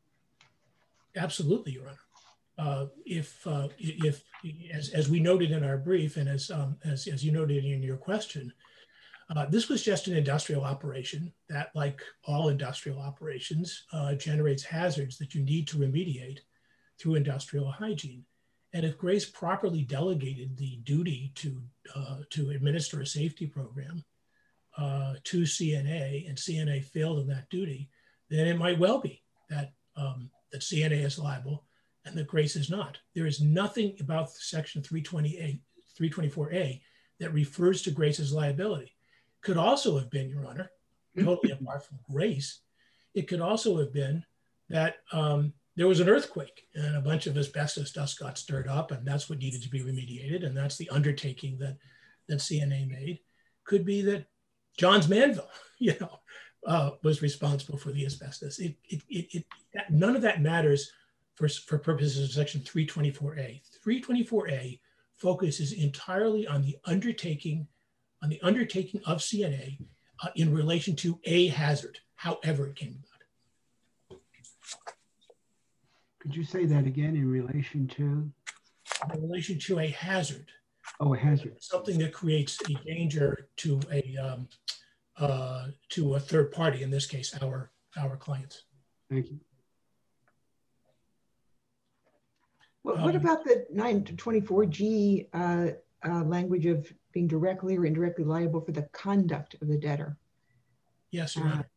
Absolutely, Your Honor. Uh, if, uh, if as, as we noted in our brief, and as, um, as, as you noted in your question, uh, this was just an industrial operation that, like all industrial operations, uh, generates hazards that you need to remediate through industrial hygiene. And if Grace properly delegated the duty to, uh, to administer a safety program uh, to C N A, and C N A failed in that duty, then it might well be that, um, that C N A is liable and that Grace is not. There is nothing about section three twenty-four A that refers to Grace's liability. Could also have been, Your Honor, totally apart from Grace, it could also have been that um, there was an earthquake and a bunch of asbestos dust got stirred up, and that's what needed to be remediated, and that's the undertaking that, that C N A made. Could be that Johns Manville, you know, uh, was responsible for the asbestos. It, it, it, it, that, none of that matters for, for purposes of section three twenty-four A. three twenty-four A focuses entirely on the undertaking, on the undertaking of C N A uh, in relation to a hazard, however it came about. Could you say that again, in relation to? In relation to a hazard. Oh, a hazard. Something that creates a danger to a um, uh, to a third party, in this case, our our clients. Thank you. Well, what Um, about the nine twenty-four G uh, uh, language of being directly or indirectly liable for the conduct of the debtor? Yes, Your Uh, Honor.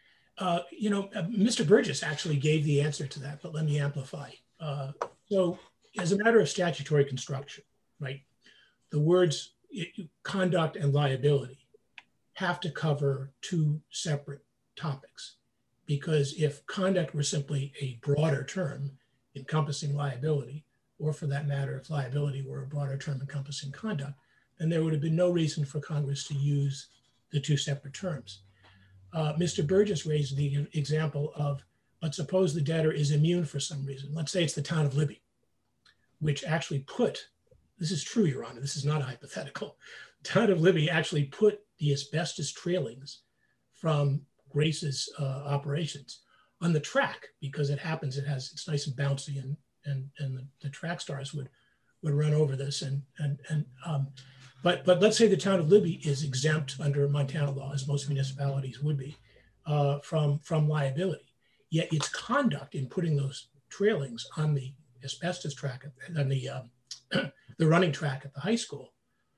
Uh, you know, uh, Mister Burgess actually gave the answer to that, but let me amplify. Uh, so as a matter of statutory construction, right, the words it, conduct and liability have to cover two separate topics, because if conduct were simply a broader term encompassing liability, or for that matter, if liability were a broader term encompassing conduct, then there would have been no reason for Congress to use the two separate terms. Uh, Mister Burgess raised the example of, let's suppose the debtor is immune for some reason. Let's say it's the town of Libby, which actually put, this is true, Your Honor, this is not a hypothetical. The town of Libby actually put the asbestos trailings from Grace's uh, operations on the track, because it happens, it has, it's nice and bouncy, and and and the, the track stars would would run over this, and and and um, but but let's say the town of Libby is exempt under Montana law, as most municipalities would be, uh, from from liability. Yet its conduct in putting those trailings on the asbestos track and the um, the running track at the high school,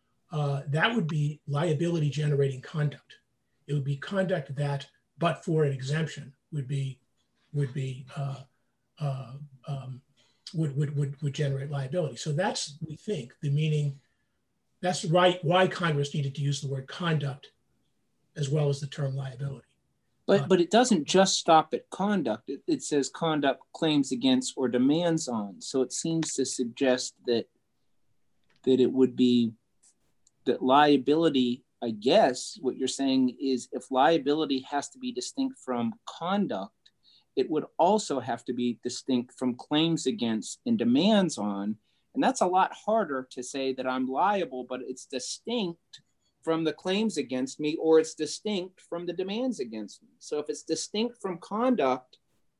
uh, that would be liability generating conduct. It would be conduct that, but for an exemption, would be would be uh, uh, um, would, would would would generate liability. So that's, we think, the meaning. That's right. Why Congress needed to use the word conduct as well as the term liability. But Uh, but it doesn't just stop at conduct. It, it says conduct, claims against, or demands on. So it seems to suggest that that it would be that liability, I guess what you're saying is, if liability has to be distinct from conduct, it would also have to be distinct from claims against and demands on. And that's a lot harder to say that I'm liable, but it's distinct from the claims against me, or it's distinct from the demands against me. So if it's distinct from conduct,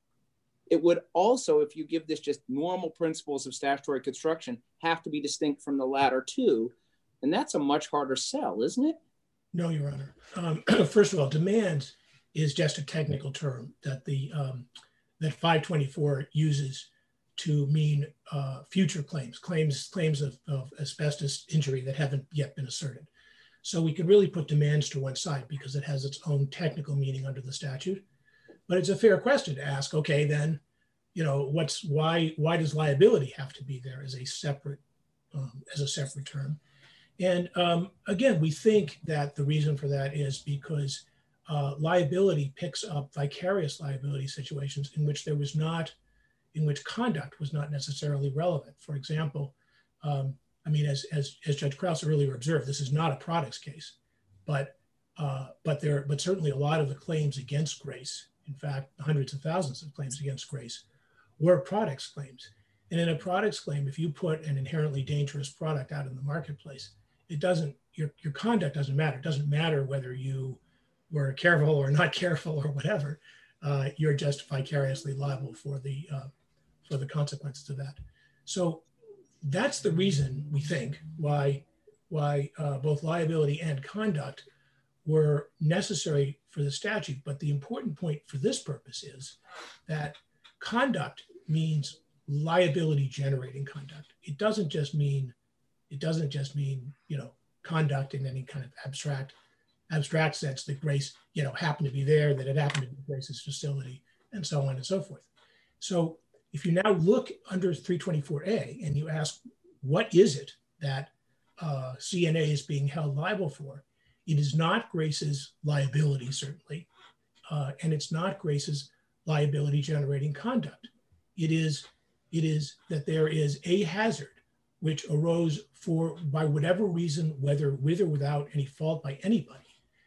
it would also, if you give this just normal principles of statutory construction, have to be distinct from the latter two. And that's a much harder sell, isn't it? No, Your Honor. Um, first of all, demands is just a technical term that the um, that five twenty-four uses to mean uh, future claims, claims claims of, of asbestos injury that haven't yet been asserted. So we could really put demands to one side because it has its own technical meaning under the statute. But it's a fair question to ask, okay, then, you know, what's why why does liability have to be there as a separate um, as a separate term? And um, again, we think that the reason for that is because uh, liability picks up vicarious liability situations in which there was not, in which conduct was not necessarily relevant. For example, um, I mean, as, as, as Judge Krause earlier observed, this is not a products case, but, uh, but, there, but certainly a lot of the claims against Grace, in fact, hundreds of thousands of claims against Grace, were products claims. And in a products claim, if you put an inherently dangerous product out in the marketplace, it doesn't, your, your conduct doesn't matter. It doesn't matter whether you were careful or not careful or whatever. Uh, you're just vicariously liable for the, uh, for the consequences of that. So that's the reason we think why, why uh, both liability and conduct were necessary for the statute. But the important point for this purpose is that conduct means liability generating conduct. It doesn't just mean, it doesn't just mean, you know, conduct in any kind of abstract, abstract sense that Grace, you know, happened to be there, that it happened to be Grace's facility, and so on and so forth. So if you now look under three twenty-four A and you ask, what is it that uh, C N A is being held liable for? It is not Grace's liability, certainly, uh, and it's not Grace's liability generating conduct. It is, it is that there is a hazard which arose for, by whatever reason, whether with or without any fault by anybody.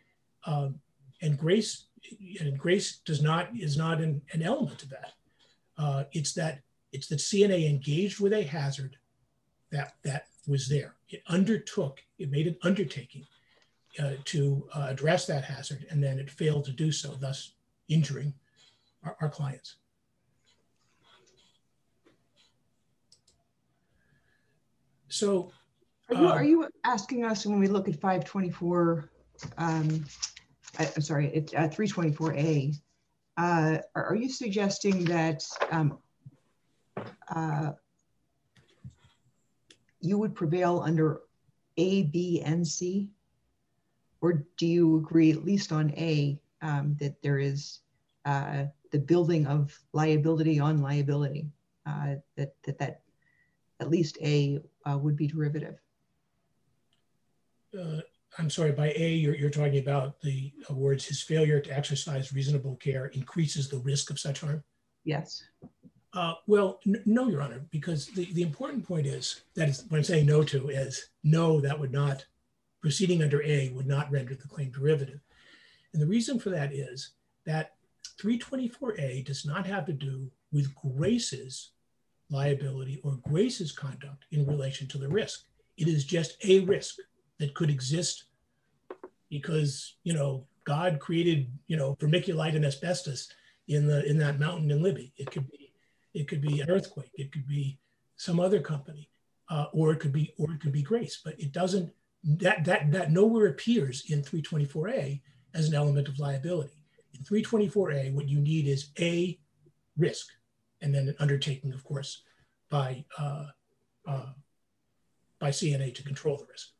Um, and Grace, and Grace does not, is not an, an element of that. Uh, it's that, it's that C N A engaged with a hazard that, that was there. It undertook, it made an undertaking uh, to uh, address that hazard, and then it failed to do so, thus injuring our, our clients. So, are you, um, are you asking us when we look at five twenty-four, um, I, I'm sorry, it's uh, three twenty-four A, uh, are, are you suggesting that um, uh, you would prevail under A, B, and C? Or do you agree, at least on A, um, that there is uh, the building of liability on liability, uh, that, that, that at least A uh, would be derivative? Uh, I'm sorry, by A, you're, you're talking about the uh, words, his failure to exercise reasonable care increases the risk of such harm? Yes. Uh, well, no, Your Honor, because the, the important point is, that is, what I'm saying no to is, no, that would not, proceeding under A would not render the claim derivative. And the reason for that is that three twenty-four A does not have to do with Grace's liability or Grace's conduct in relation to the risk. It is just a risk that could exist because, you know, God created, you know, vermiculite and asbestos in the in that mountain in Libby. It could be, it could be an earthquake. It could be some other company, uh, or it could be, or it could be Grace. But it doesn't. That that that nowhere appears in three twenty-four A as an element of liability. In three twenty-four A, what you need is a risk, and then an undertaking, of course, by uh, uh, by C N A to control the risk.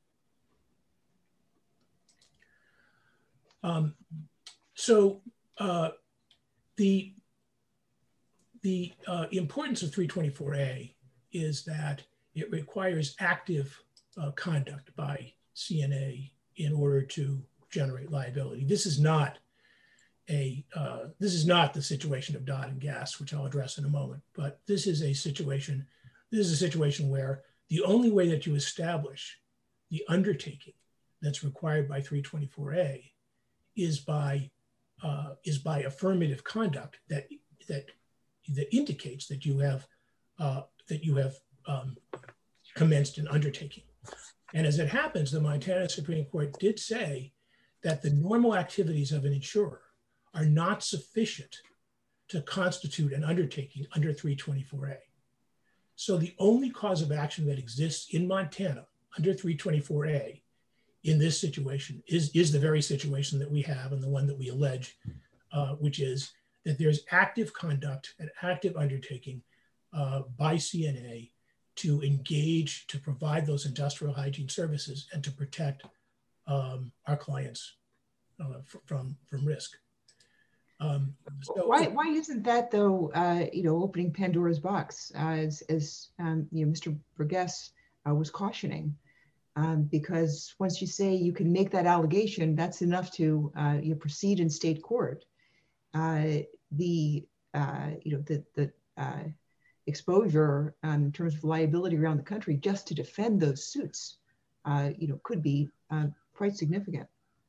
Um, so uh, the the uh, importance of three twenty-four A is that it requires active uh, conduct by C N A in order to generate liability. This is not a uh, this is not the situation of Dodd and Gas, which I'll address in a moment. But this is a situation. This is a situation where the only way that you establish the undertaking that's required by three twenty-four A is by uh, is by affirmative conduct that that that indicates that you have uh, that you have um, commenced an undertaking. And as it happens, the Montana Supreme Court did say that the normal activities of an insurer are not sufficient to constitute an undertaking under three twenty-four A. So the only cause of action that exists in Montana under three twenty-four A in this situation is, is the very situation that we have and the one that we allege, uh, which is that there's active conduct and active undertaking uh, by C N A to engage, to provide those industrial hygiene services and to protect um, our clients uh, from, from risk. Um, so, why, why isn't that though, uh, you know, opening Pandora's box, uh, as, as um, you know, Mister Burgess uh, was cautioning? Um, because once you say you can make that allegation, that's enough to uh, you proceed in state court. Uh, the uh, you know the the uh, exposure um, in terms of liability around the country just to defend those suits, uh, you know, could be uh, quite significant.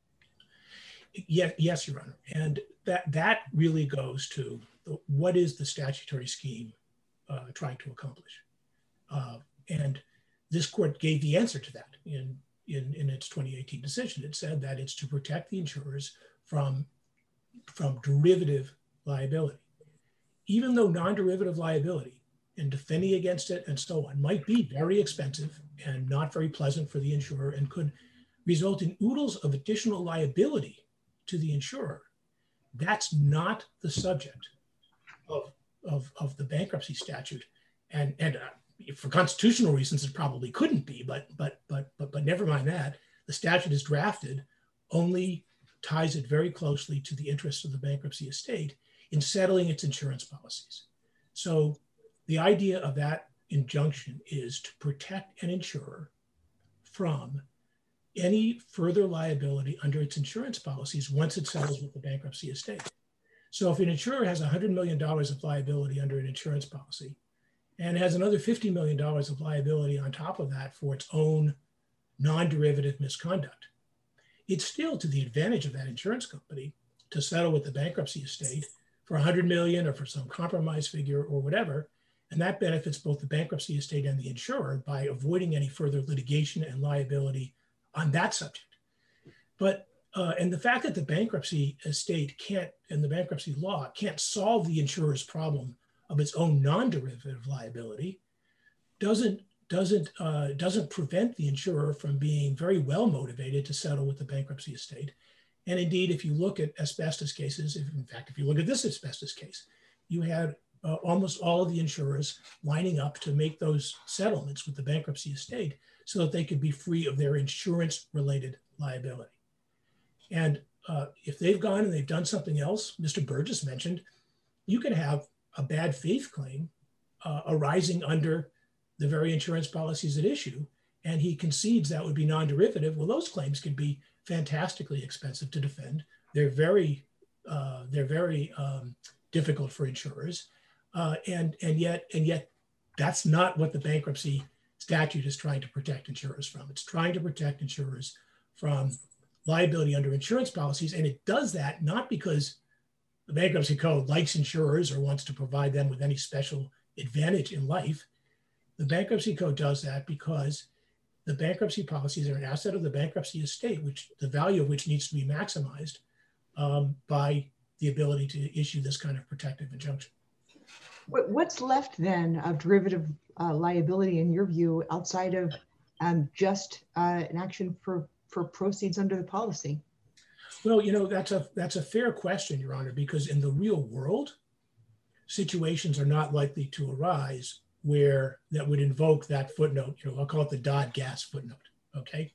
Yeah, yes, Your Honor, and that that really goes to the, what is the statutory scheme uh, trying to accomplish, uh, and this court gave the answer to that in, in, in its twenty eighteen decision. It said that it's to protect the insurers from, from derivative liability. Even though non-derivative liability and defending against it and so on might be very expensive and not very pleasant for the insurer and could result in oodles of additional liability to the insurer, that's not the subject of, of, of the bankruptcy statute. And, and uh, for constitutional reasons, it probably couldn't be, but, but, but, but, but never mind that. The statute is drafted only ties it very closely to the interests of the bankruptcy estate in settling its insurance policies. So the idea of that injunction is to protect an insurer from any further liability under its insurance policies once it settles with the bankruptcy estate. So if an insurer has one hundred million dollars of liability under an insurance policy and has another fifty million dollars of liability on top of that for its own non-derivative misconduct, it's still to the advantage of that insurance company to settle with the bankruptcy estate for one hundred million dollars or for some compromise figure or whatever. And that benefits both the bankruptcy estate and the insurer by avoiding any further litigation and liability on that subject. But, uh, and the fact that the bankruptcy estate can't, and the bankruptcy law can't solve the insurer's problem of its own non-derivative liability doesn't, doesn't, uh, doesn't prevent the insurer from being very well motivated to settle with the bankruptcy estate. And indeed, if you look at asbestos cases, if, in fact, if you look at this asbestos case, you had uh, almost all of the insurers lining up to make those settlements with the bankruptcy estate so that they could be free of their insurance-related liability. And uh, if they've gone and they've done something else, Mister Burgess mentioned, you can have a bad faith claim uh, arising under the very insurance policies at issue, and he concedes that would be non-derivative. Well, those claims can be fantastically expensive to defend. They're very, uh, they're very um, difficult for insurers, uh, and and yet and yet that's not what the bankruptcy statute is trying to protect insurers from. It's trying to protect insurers from liability under insurance policies, and it does that not because the bankruptcy code likes insurers or wants to provide them with any special advantage in life. The bankruptcy code does that because the bankruptcy policies are an asset of the bankruptcy estate, which the value of which needs to be maximized um, by the ability to issue this kind of protective injunction. What's left then of derivative uh, liability in your view outside of um, just uh, an action for, for proceeds under the policy? Well, you know, that's a, that's a fair question, Your Honor, because in the real world, situations are not likely to arise where that would invoke that footnote. You know, I'll call it the Dodd-Gas footnote, okay?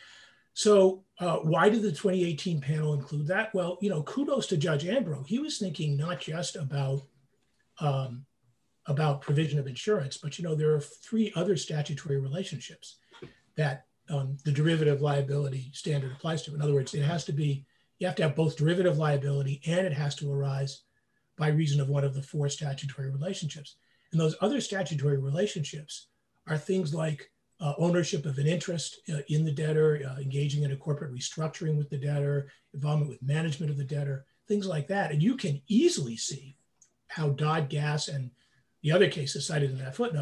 So uh, why did the twenty eighteen panel include that? Well, you know, kudos to Judge Ambrose. He was thinking not just about, um, about provision of insurance, but, you know, there are three other statutory relationships that um, the derivative liability standard applies to. In other words, it has to be, you have to have both derivative liability and it has to arise by reason of one of the four statutory relationships. And those other statutory relationships are things like uh, ownership of an interest uh, in the debtor, uh, engaging in a corporate restructuring with the debtor, involvement with management of the debtor, things like that. And you can easily see how Dodd-Gas and the other cases cited in that footnote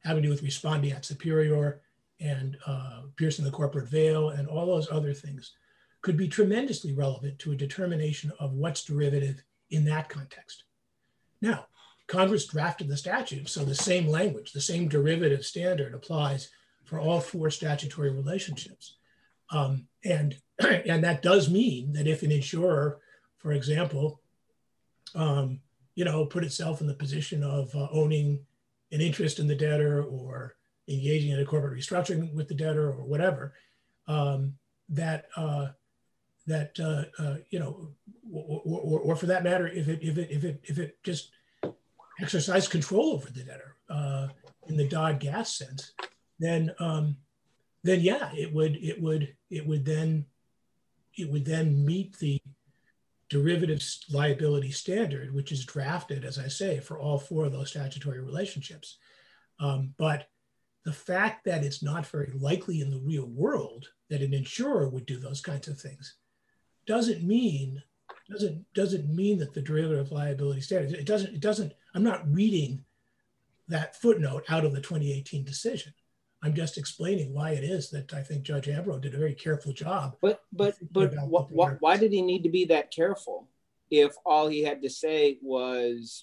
having to do with respondeat superior and uh, piercing the corporate veil and all those other things could be tremendously relevant to a determination of what's derivative in that context. Now, Congress drafted the statute, so the same language, the same derivative standard applies for all four statutory relationships. Um, and, and that does mean that if an insurer, for example, um, you know, put itself in the position of uh, owning an interest in the debtor or engaging in a corporate restructuring with the debtor or whatever, um, that uh, that uh, uh, you know, or, or, or for that matter, if it if it if it if it just exercised control over the debtor uh, in the Dodd-Gas sense, then um, then yeah, it would it would it would then it would then meet the derivative liability standard, which is drafted, as I say, for all four of those statutory relationships. Um, but the fact that it's not very likely in the real world that an insurer would do those kinds of things doesn't mean doesn't doesn't mean that the derivative liability standard, it doesn't it doesn't I'm not reading that footnote out of the twenty eighteen decision. I'm just explaining why it is that I think Judge Ambrose did a very careful job. But but but wh wh why did he need to be that careful if all he had to say was,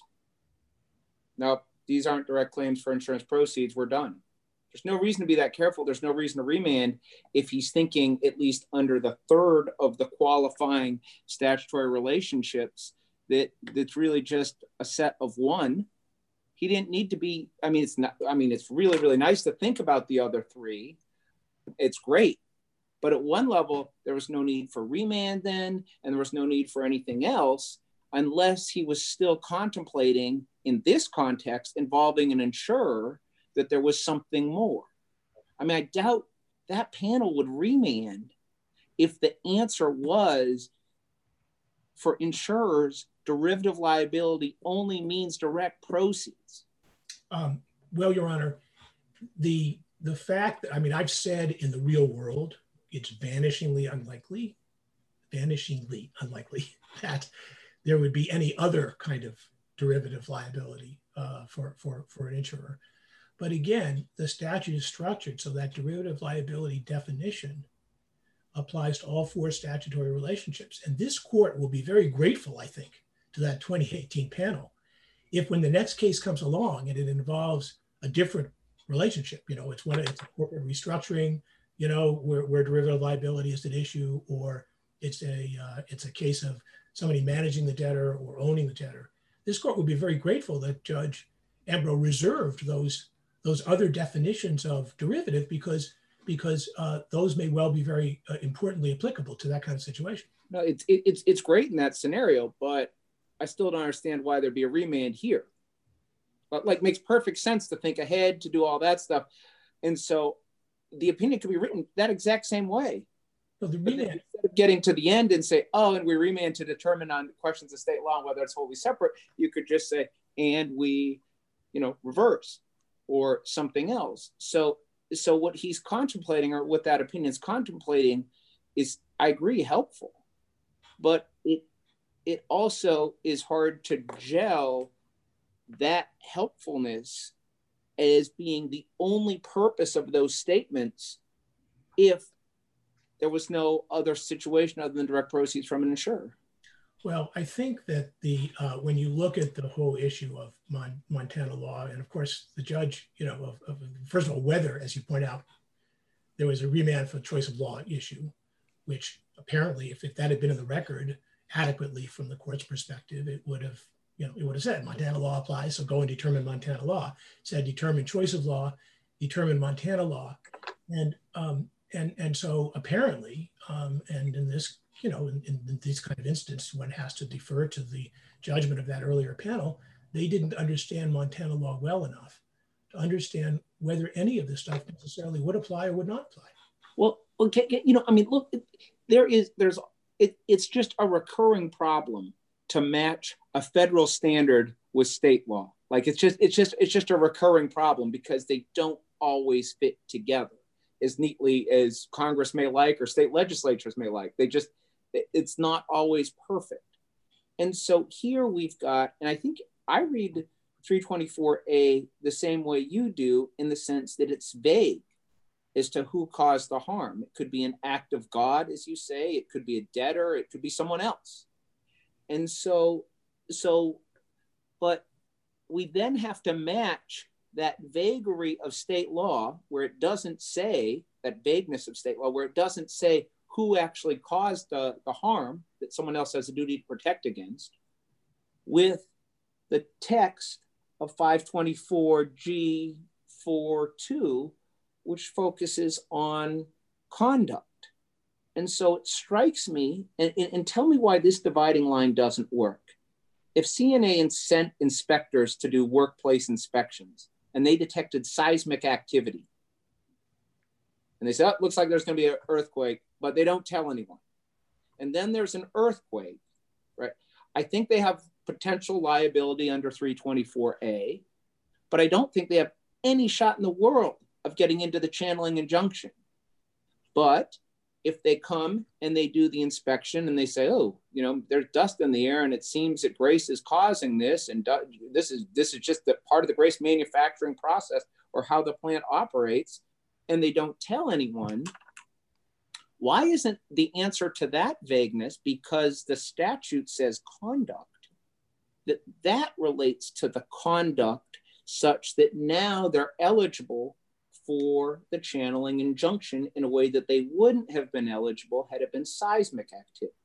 nope, these aren't direct claims for insurance proceeds, we're done? There's no reason to be that careful. There's no reason to remand if he's thinking, at least under the third of the qualifying statutory relationships, that that's really just a set of one. He didn't need to be, I mean, it's not, I mean, it's really, really nice to think about the other three. It's great. But at one level, there was no need for remand then, and there was no need for anything else, unless he was still contemplating, in this context, involving an insurer, that there was something more. I mean, I doubt that panel would remand if the answer was, for insurers, derivative liability only means direct proceeds. Um, well, Your Honor, the, the fact that, I mean, I've said in the real world, it's vanishingly unlikely, vanishingly unlikely that there would be any other kind of derivative liability uh, for, for, for an insurer. But again, the statute is structured so that derivative liability definition applies to all four statutory relationships. And this court will be very grateful, I think, to that twenty eighteen panel if, when the next case comes along and it involves a different relationship, you know, it's one, it's a corporate restructuring, you know, where, where derivative liability is an issue, or it's a uh, it's a case of somebody managing the debtor or owning the debtor. This court will be very grateful that Judge Ambrose reserved those those other definitions of derivative because because uh, those may well be very uh, importantly applicable to that kind of situation. No, it's it, it's it's great in that scenario, but I still don't understand why there'd be a remand here. But like, makes perfect sense to think ahead, to do all that stuff, and so the opinion could be written that exact same way. So the remand, instead of getting to the end and say, oh, and we remand to determine on questions of state law and whether it's wholly separate, you could just say, and we, you know, reverse or something else. So, so what he's contemplating, or what that opinion is contemplating, is, I agree, helpful, but it it also is hard to gel that helpfulness as being the only purpose of those statements if there was no other situation other than direct proceeds from an insurer. Well, I think that the uh, when you look at the whole issue of Mon Montana law, and of course the judge, you know, of, of first of all, whether, as you point out, there was a remand for choice of law issue, which apparently, if, if that had been in the record adequately from the court's perspective, it would have, you know, it would have said Montana law applies, so go and determine Montana law. It said determine choice of law, determine Montana law, and um, and and so apparently, um, and in this, you know, in, in these kind of instances, one has to defer to the judgment of that earlier panel. They didn't understand Montana law well enough to understand whether any of this stuff necessarily would apply or would not apply. Well, okay, you know, I mean, look, there is, there's, it, it's just a recurring problem to match a federal standard with state law. Like it's just, it's just, it's just a recurring problem because they don't always fit together as neatly as Congress may like or state legislatures may like. They just, it's not always perfect. And so here we've got, and I think I read three twenty-four A the same way you do, in the sense that it's vague as to who caused the harm. It could be an act of God, as you say, it could be a debtor, it could be someone else. And so, so, but we then have to match that vagary of state law, where it doesn't say, that vagueness of state law, where it doesn't say who actually caused the, the harm that someone else has a duty to protect against, with the text of five twenty-four G four two, which focuses on conduct. And so it strikes me, and, and tell me why this dividing line doesn't work. If C N A sent inspectors to do workplace inspections and they detected seismic activity, and they said, oh, it looks like there's going to be an earthquake, but they don't tell anyone. And then there's an earthquake, right? I think they have potential liability under three twenty-four A, but I don't think they have any shot in the world of getting into the channeling injunction. But if they come and they do the inspection and they say, oh, you know, there's dust in the air and it seems that Grace is causing this, and this is this is just the part of the Grace manufacturing process or how the plant operates, and they don't tell anyone, why isn't the answer to that vagueness, because the statute says conduct, that that relates to the conduct such that now they're eligible for the channeling injunction in a way that they wouldn't have been eligible had it been seismic activity?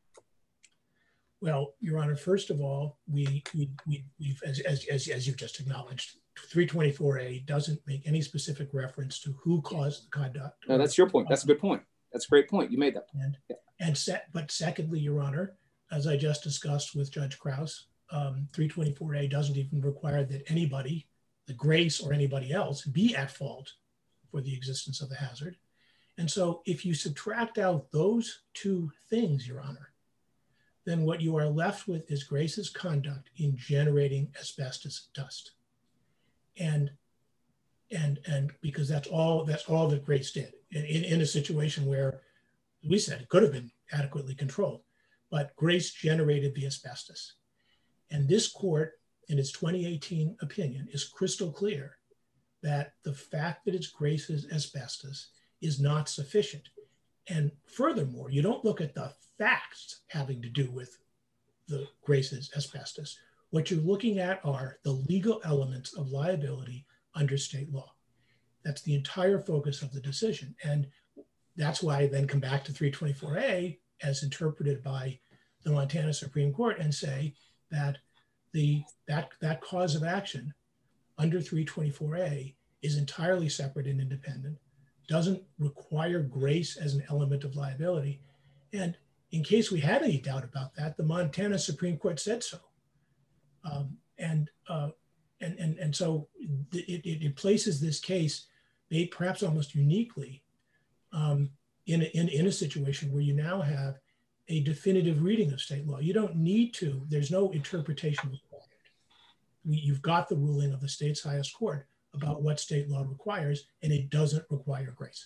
Well, Your Honor, first of all, we, we, we, we've, as, as, as, as you've just acknowledged, three twenty-four A doesn't make any specific reference to who caused the conduct. No, that's your point. That's a good point. That's a great point. You made that point. And, yeah. and set, but secondly, Your Honor, as I just discussed with Judge Krause, um, three twenty-four A doesn't even require that anybody, the Grace or anybody else, be at fault for the existence of the hazard. And so if you subtract out those two things, Your Honor, then what you are left with is Grace's conduct in generating asbestos dust. And, and, and because that's all, that's all that Grace did in, in, in a situation where we said it could have been adequately controlled, but Grace generated the asbestos. And this court, in its twenty eighteen opinion, is crystal clear that the fact that it's Grace's asbestos is not sufficient. And furthermore, you don't look at the facts having to do with the Grace's asbestos. What you're looking at are the legal elements of liability under state law. That's the entire focus of the decision. And that's why I then come back to three twenty-four A as interpreted by the Montana Supreme Court and say that the that, that cause of action under three twenty-four A is entirely separate and independent, doesn't require Grace as an element of liability. And in case we had any doubt about that, the Montana Supreme Court said so. Um, and, uh, and, and, and so it, it, it places this case, made perhaps almost uniquely, um, in, a, in, in a situation where you now have a definitive reading of state law. You don't need to, there's no interpretation required. You've got the ruling of the state's highest court about what state law requires, and it doesn't require Grace.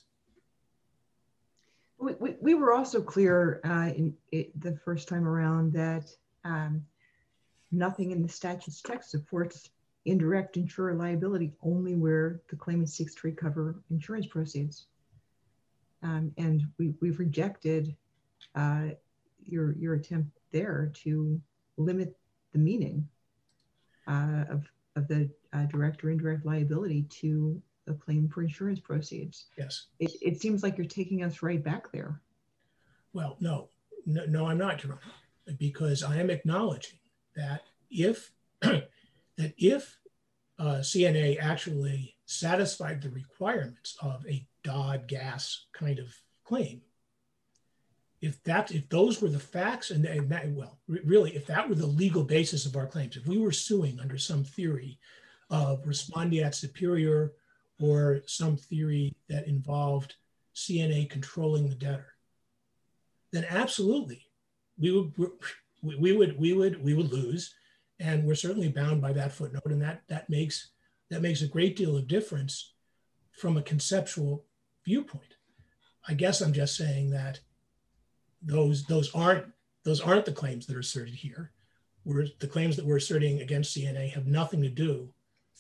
We, we, we were also clear uh, in it, the first time around that um, nothing in the statute's text supports indirect insurer liability only where the claimant seeks to recover insurance proceeds. Um, and we, we've rejected uh, your, your attempt there to limit the meaning uh, of, of the uh, direct or indirect liability to a claim for insurance proceeds. Yes. It, it seems like you're taking us right back there. Well, no, no, no I'm not, Your Honor, because I am acknowledging that if, that if uh, C N A actually satisfied the requirements of a Dodd-Gas kind of claim, if that, if those were the facts, and, and that, well, really, if that were the legal basis of our claims, if we were suing under some theory of respondeat superior or some theory that involved C N A controlling the debtor, then absolutely, we would, we would, we would, we would lose, and we're certainly bound by that footnote, and that that makes that makes a great deal of difference from a conceptual viewpoint. I guess I'm just saying that those those aren't those aren't the claims that are asserted here. We're, the claims that we're asserting against C N A have nothing to do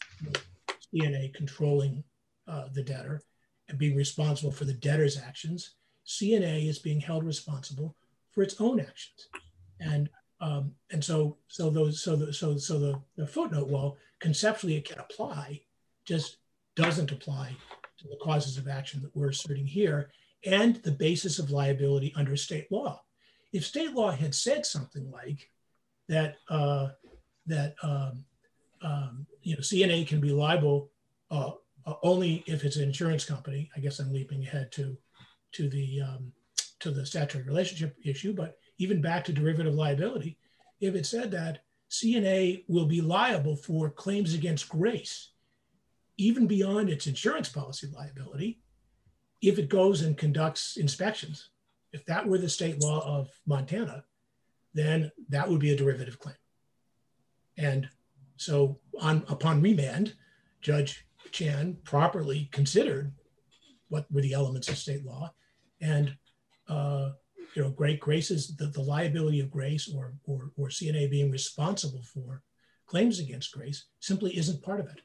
C N A controlling uh, the debtor and being responsible for the debtor's actions, C N A is being held responsible for its own actions. And um, and so so those so the so so the, the footnote, while conceptually it can apply, just doesn't apply to the causes of action that we're asserting here and the basis of liability under state law. If state law had said something like that, uh, that um, um, you know, C N A can be liable uh, uh, only if it's an insurance company. I guess I'm leaping ahead to to the um, to the statutory relationship issue, but even back to derivative liability, if it said that C N A will be liable for claims against Grace, even beyond its insurance policy liability, if it goes and conducts inspections. If that were the state law of Montana, then that would be a derivative claim. And so on, upon remand, Judge Chan properly considered what were the elements of state law. And uh, you know, Great Grace is the, the liability of Grace or, or, or C N A being responsible for claims against Grace simply isn't part of it.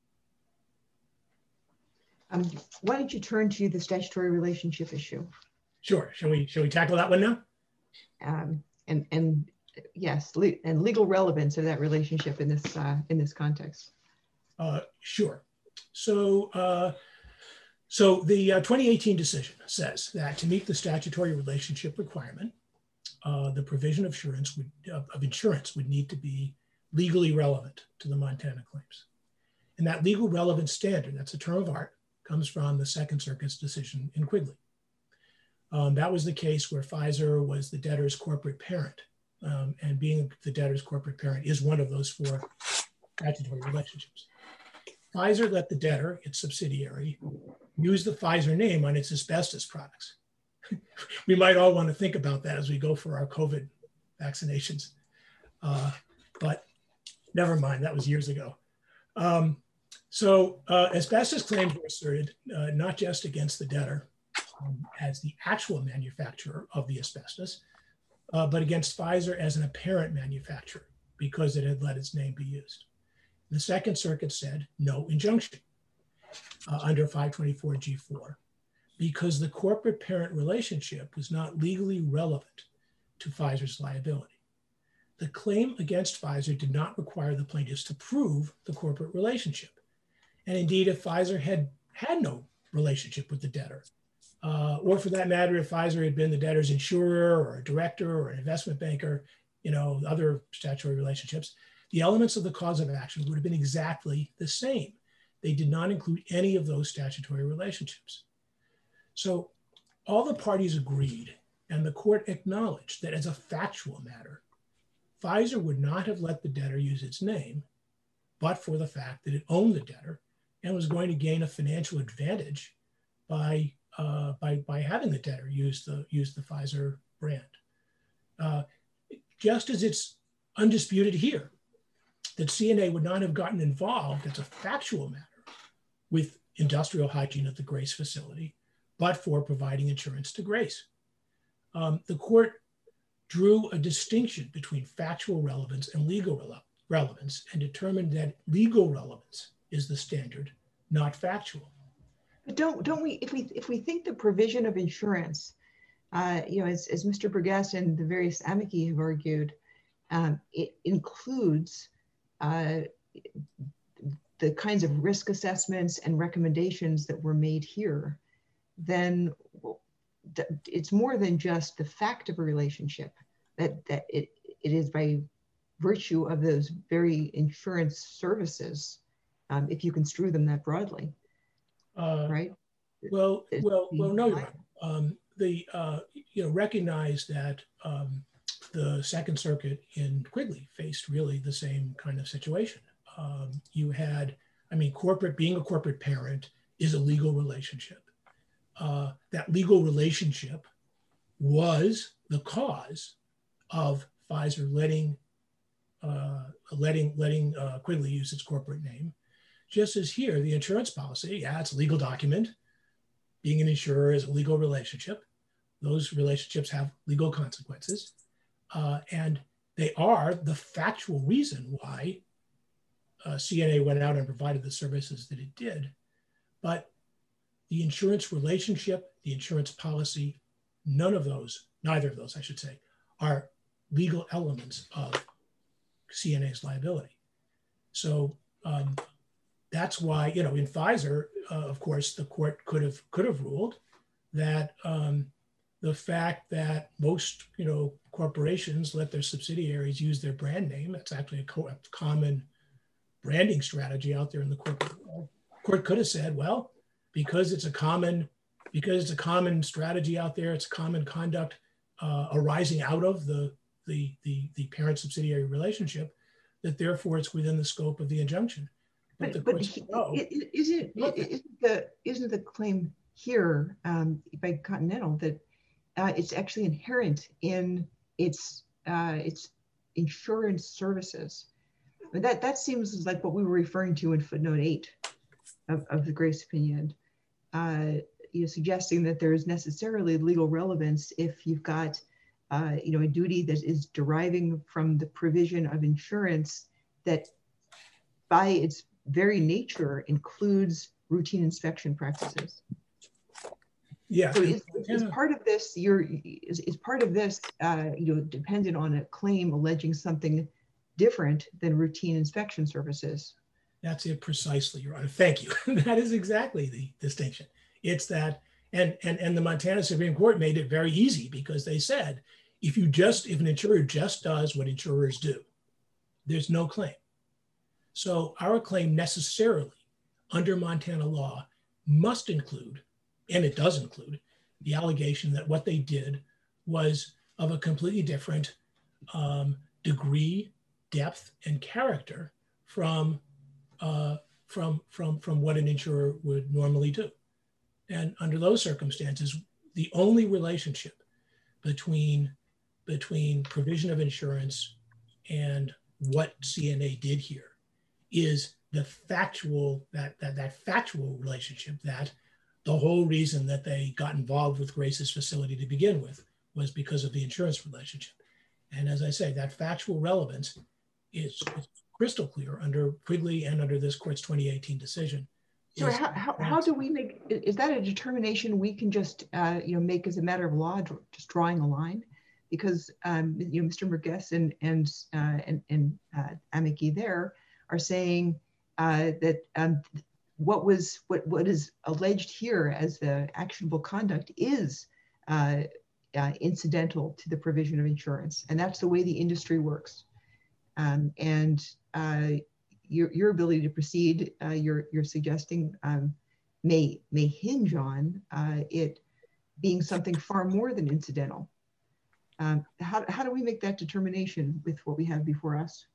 Um, why don't you turn to the statutory relationship issue? Sure. Shall we, shall we tackle that one now? Um, and, and yes, le and legal relevance of that relationship in this, uh, in this context. Uh, sure. So, uh, so the uh, twenty eighteen decision says that to meet the statutory relationship requirement, uh, the provision of insurance, would, uh, of insurance would need to be legally relevant to the Montana claims. And that legal relevance standard, that's a term of art, comes from the Second Circuit's decision in Quigley. Um, that was the case where Pfizer was the debtor's corporate parent. Um, and being the debtor's corporate parent is one of those four statutory relationships. Pfizer let the debtor, its subsidiary, use the Pfizer name on its asbestos products. We might all want to think about that as we go for our COVID vaccinations. Uh, but never mind, that was years ago. Um, so uh, asbestos claims were asserted uh, not just against the debtor um, as the actual manufacturer of the asbestos, uh, but against Pfizer as an apparent manufacturer because it had let its name be used. The Second Circuit said no injunction uh, under five twenty-four G four because the corporate parent relationship was not legally relevant to Pfizer's liability. The claim against Pfizer did not require the plaintiffs to prove the corporate relationship. And indeed, if Pfizer had had no relationship with the debtor, uh, or for that matter, if Pfizer had been the debtor's insurer or a director or an investment banker, you know, other statutory relationships, the elements of the cause of action would have been exactly the same. They did not include any of those statutory relationships. So all the parties agreed, and the court acknowledged that as a factual matter, Pfizer would not have let the debtor use its name, but for the fact that it owned the debtor and was going to gain a financial advantage by, uh, by, by having the debtor use the, use the Pfizer brand. Uh, just as it's undisputed here that C N A would not have gotten involved as a factual matter with industrial hygiene at the Grace facility, but for providing insurance to Grace. Um, the court drew a distinction between factual relevance and legal rele relevance and determined that legal relevance is the standard, not factual. But don't don't we if we if we think the provision of insurance, uh, you know, as as Mister Burgess and the various amici have argued, um, it includes uh, the kinds of risk assessments and recommendations that were made here, then it's more than just the fact of a relationship. That that it it is by virtue of those very insurance services, um, if you construe them that broadly, uh, right? Well, well, well, no, Your Honor. Um, the uh, you know recognize that um, the Second Circuit in Quigley faced really the same kind of situation. Um, you had, I mean, corporate being a corporate parent is a legal relationship. Uh, that legal relationship was the cause of Pfizer letting uh, letting letting uh, Quigley use its corporate name. Just as here, the insurance policy, yeah, it's a legal document. Being an insurer is a legal relationship. Those relationships have legal consequences, uh, and they are the factual reason why uh, C N A went out and provided the services that it did. But the insurance relationship, the insurance policy, none of those, neither of those, I should say, are legal elements of C N A's liability. So um, that's why, you know, in Pfizer, uh, of course, the court could have could have ruled that um, the fact that most, you know, corporations let their subsidiaries use their brand name, it's actually a, co a common branding strategy out there in the corporate world. Court could have said, well, because it's a common, because it's a common strategy out there, it's common conduct uh, arising out of the, the, the, the parent subsidiary relationship, that therefore it's within the scope of the injunction. But, But, the but courts, he- no, i- i- isn't, Look. isn't the, isn't the claim here um, by Continental that uh, it's actually inherent in its, uh, its insurance services? I mean, that, that seems like what we were referring to in footnote eight of, of the Grace opinion, uh, you know, suggesting that there is necessarily legal relevance if you've got, uh, you know, a duty that is deriving from the provision of insurance that by its very nature includes routine inspection practices. yeah. So is, is Yeah. part of this, your, is, is part of this, uh, you know, dependent on a claim alleging something different than routine inspection services? That's it precisely, Your Honor. Thank you. That is exactly the distinction. It's that, and, and, and the Montana Supreme Court made it very easy because they said, if you just, if an insurer just does what insurers do, there's no claim. So our claim necessarily under Montana law must include, and it does include, the allegation that what they did was of a completely different um, degree, depth, and character from Uh, from, from, from what an insurer would normally do. And under those circumstances, the only relationship between, between provision of insurance and what C N A did here is the factual, that, that, that factual relationship, that the whole reason that they got involved with Grace's facility to begin with was because of the insurance relationship. And as I say, that factual relevance is, is crystal clear under Quigley and under this court's twenty eighteen decision. So is how, how, how do we make, i- is that a determination we can just, uh, you know, make as a matter of law, dr- just drawing a line? Because, um, you know, Mister Merguez and, and, uh, and, and uh, amici there are saying uh, that um, what was, what, what is alleged here as the actionable conduct is uh, uh, incidental to the provision of insurance. And that's the way the industry works. Um, and uh, your, your ability to proceed, uh, you're, you're suggesting um, may, may hinge on uh, it being something far more than incidental. Um, how, how do we make that determination with what we have before us?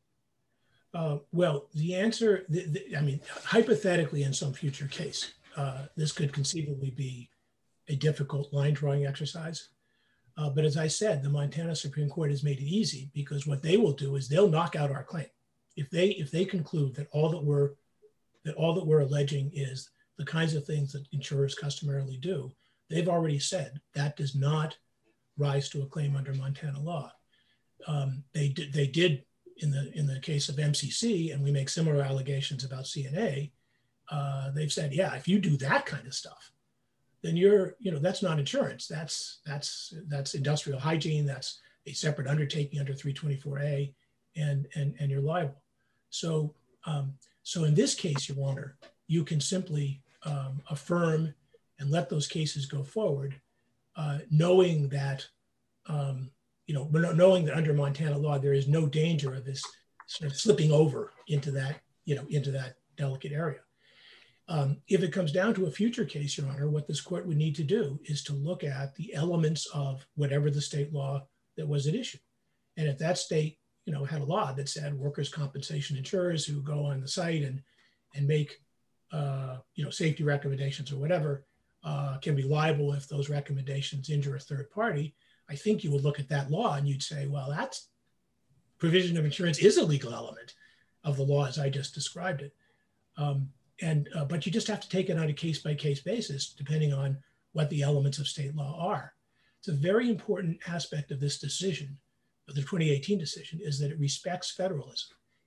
Uh, well, the answer, the, the, I mean, hypothetically in some future case, uh, this could conceivably be a difficult line drawing exercise. Uh, but as I said, the Montana Supreme Court has made it easy because what they will do is they'll knock out our claim. If they if they conclude that all that we're that all that we're alleging is the kinds of things that insurers customarily do, they've already said that does not rise to a claim under Montana law. Um, they did they did in the in the case of M C C, and we make similar allegations about C N A. Uh, they've said, yeah, if you do that kind of stuff, then you're, you know, that's not insurance. That's that's that's industrial hygiene. That's a separate undertaking under three twenty-four A, and and and you're liable. So um, so in this case, Your Honor, you can simply um, affirm and let those cases go forward, uh, knowing that um, you know, knowing that under Montana law there is no danger of this sort of slipping over into that, you know, into that delicate area. Um, if it comes down to a future case, Your Honor, what this court would need to do is to look at the elements of whatever the state law that was at issue. And if that state, you know, had a law that said workers' compensation insurers who go on the site and, and make, uh, you know, safety recommendations or whatever uh, can be liable if those recommendations injure a third party, I think you would look at that law and you'd say, well, that's provision of insurance is a legal element of the law as I just described it. Um, And, uh, but you just have to take it on a case-by-case basis, depending on what the elements of state law are. It's a very important aspect of this decision, of the twenty eighteen decision, is that it respects federalism.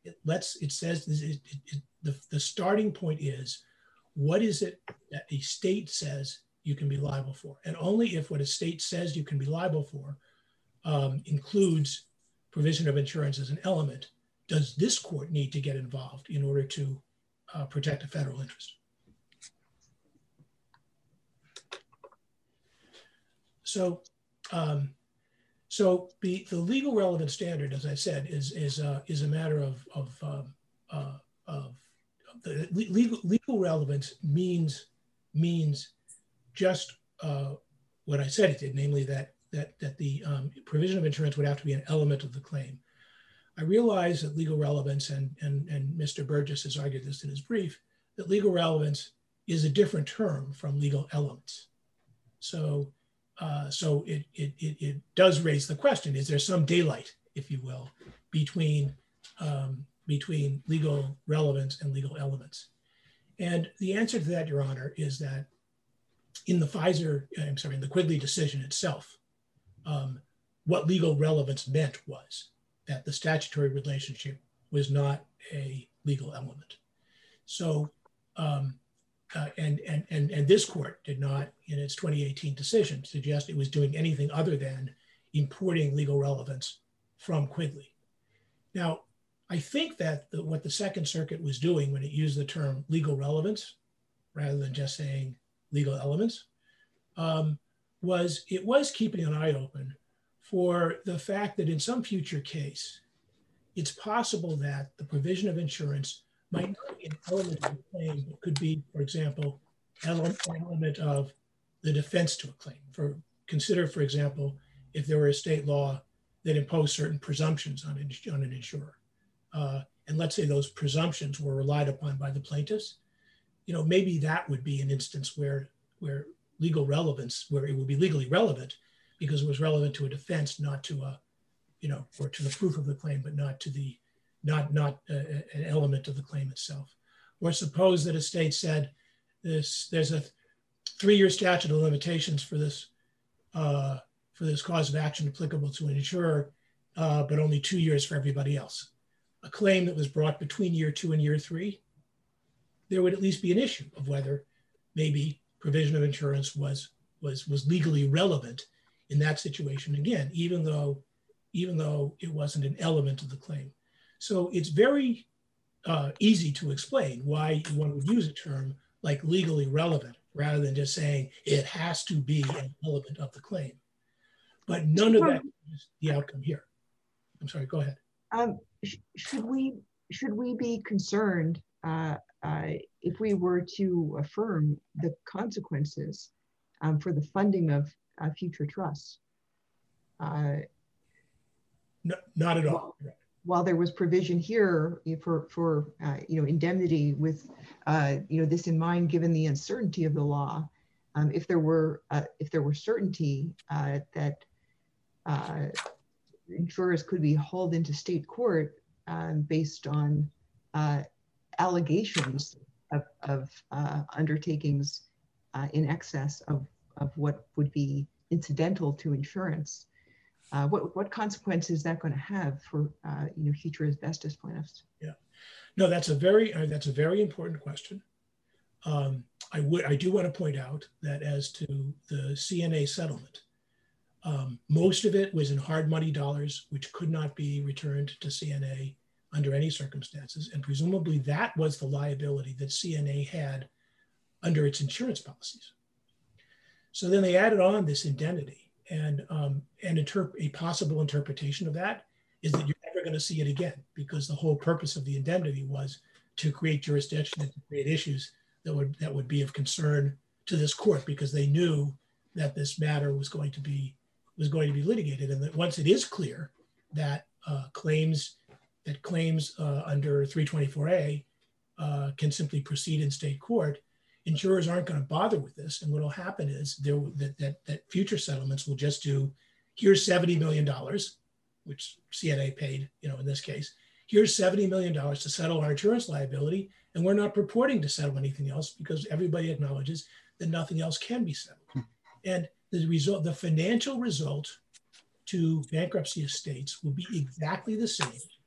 It lets, it says, it, it, it, the, the starting point is, what is it that a state says you can be liable for? And only if what a state says you can be liable for um, includes provision of insurance as an element, does this court need to get involved in order to uh, protect a federal interest. So, um, so the, the legal relevant standard, as I said, is is uh, is a matter of of um, uh, of the legal legal relevance means means just uh, what I said it did, namely that that that the um, provision of insurance would have to be an element of the claim. I realize that legal relevance, and and and Mister Burgess has argued this in his brief, that legal relevance is a different term from legal elements. So. Uh, so it, it, it, it does raise the question, is there some daylight, if you will, between, um, between legal relevance and legal elements? And the answer to that, Your Honor, is that in the Pfizer, I'm sorry, in the Quigley decision itself, um, what legal relevance meant was that the statutory relationship was not a legal element. So, um, Uh, and, and, and, and this court did not, in its twenty eighteen decision, suggest it was doing anything other than importing legal relevance from Quigley. Now, I think that the, what the Second Circuit was doing when it used the term legal relevance, rather than just saying legal elements, um, was it was keeping an eye open for the fact that in some future case, it's possible that the provision of insurance might not be an element of the claim, but could be, for example, an element of the defense to a claim. For consider, for example, if there were a state law that imposed certain presumptions on, on an insurer, uh, and let's say those presumptions were relied upon by the plaintiffs, you know, maybe that would be an instance where where legal relevance, where it would be legally relevant because it was relevant to a defense, not to a, you know, or to the proof of the claim, but not to the not not uh, an element of the claim itself. Or suppose that a state said this, there's a three-year statute of limitations for this uh, for this cause of action applicable to an insurer, uh, but only two years for everybody else. A claim that was brought between year two and year three, there would at least be an issue of whether maybe provision of insurance was was was legally relevant in that situation. Again, even though even though it wasn't an element of the claim. So it's very uh, easy to explain why one would use a term like legally relevant rather than just saying it has to be an element of the claim. But none of that is the outcome here. I'm sorry, go ahead. Um, sh should we should we be concerned uh, uh, if we were to affirm the consequences um, for the funding of uh, future trusts? Uh, no, not at all. Well, while there was provision here for, for uh, you know, indemnity with, uh, you know, this in mind, given the uncertainty of the law, um, if there were, uh, if there were certainty uh, that uh, insurers could be hauled into state court um, based on uh, allegations of, of uh, undertakings uh, in excess of, of what would be incidental to insurance, Uh, what, what consequences is that going to have for uh, you know, future asbestos plaintiffs? Yeah, no, that's a very uh, that's a very important question. Um, I would I do want to point out that as to the C N A settlement, um, most of it was in hard money dollars, which could not be returned to C N A under any circumstances, and presumably that was the liability that C N A had under its insurance policies. So then they added on this indemnity. And, um, and a possible interpretation of that is that you're never going to see it again, because the whole purpose of the indemnity was to create jurisdiction and to create issues that would, that would be of concern to this court, because they knew that this matter was going to be, was going to be litigated. And that once it is clear that uh, claims, that claims uh, under three twenty-four A uh, can simply proceed in state court, insurers aren't going to bother with this. And what will happen is there, that, that, that future settlements will just do, here's seventy million dollars, which C N A paid, you know, in this case, here's seventy million dollars to settle our insurance liability. And we're not purporting to settle anything else because everybody acknowledges that nothing else can be settled. And the result, the financial result to bankruptcy estates will be exactly the same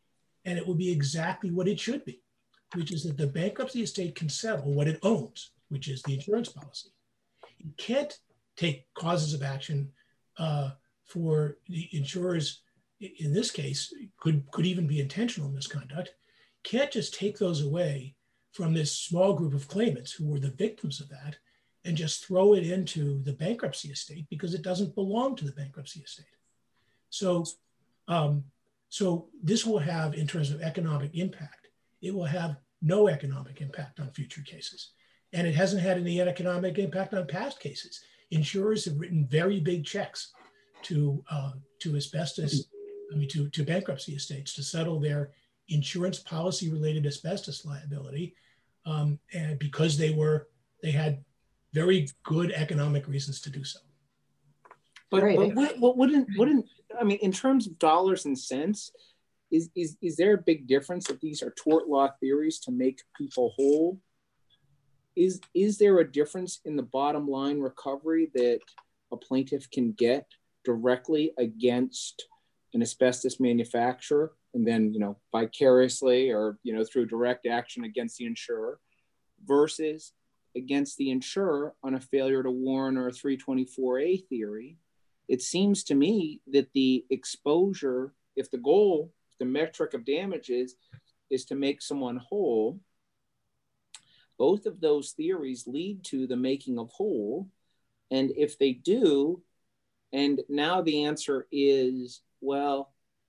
and it will be exactly what it should be, which is that the bankruptcy estate can settle what it owns, which is the insurance policy. It can't take causes of action uh, for the insurers, in this case, could, could even be intentional misconduct, can't just take those away from this small group of claimants who were the victims of that and just throw it into the bankruptcy estate because it doesn't belong to the bankruptcy estate. So, um, so this will have, in terms of economic impact, it will have no economic impact on future cases. And it hasn't had any economic impact on past cases. Insurers have written very big checks to, uh, to asbestos, I mean, to, to bankruptcy estates to settle their insurance policy related asbestos liability. Um, and because they were, they had very good economic reasons to do so. But, Right. but what, what wouldn't, wouldn't, I mean, in terms of dollars and cents, is, is, is there a big difference if these are tort law theories to make people whole? Is, is there a difference in the bottom line recovery that a plaintiff can get directly against an asbestos manufacturer and then, you know, vicariously or, you know, through direct action against the insurer versus against the insurer on a failure to warn or a three twenty-four A theory? It seems to me that the exposure, if the goal, if the metric of damages is to make someone whole, both of those theories lead to the making of whole. And if they do, and now the answer is, well,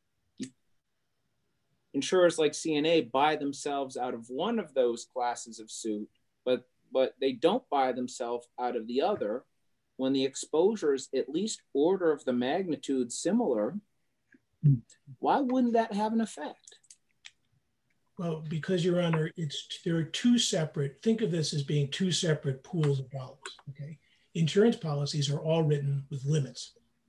insurers like C N A buy themselves out of one of those classes of suit, but, but they don't buy themselves out of the other. When the exposure is at least order of the magnitude similar, why wouldn't that have an effect? Well, because, Your Honor, it's, there are two separate, think of this as being two separate pools of dollars, okay? Insurance policies are all written with limits.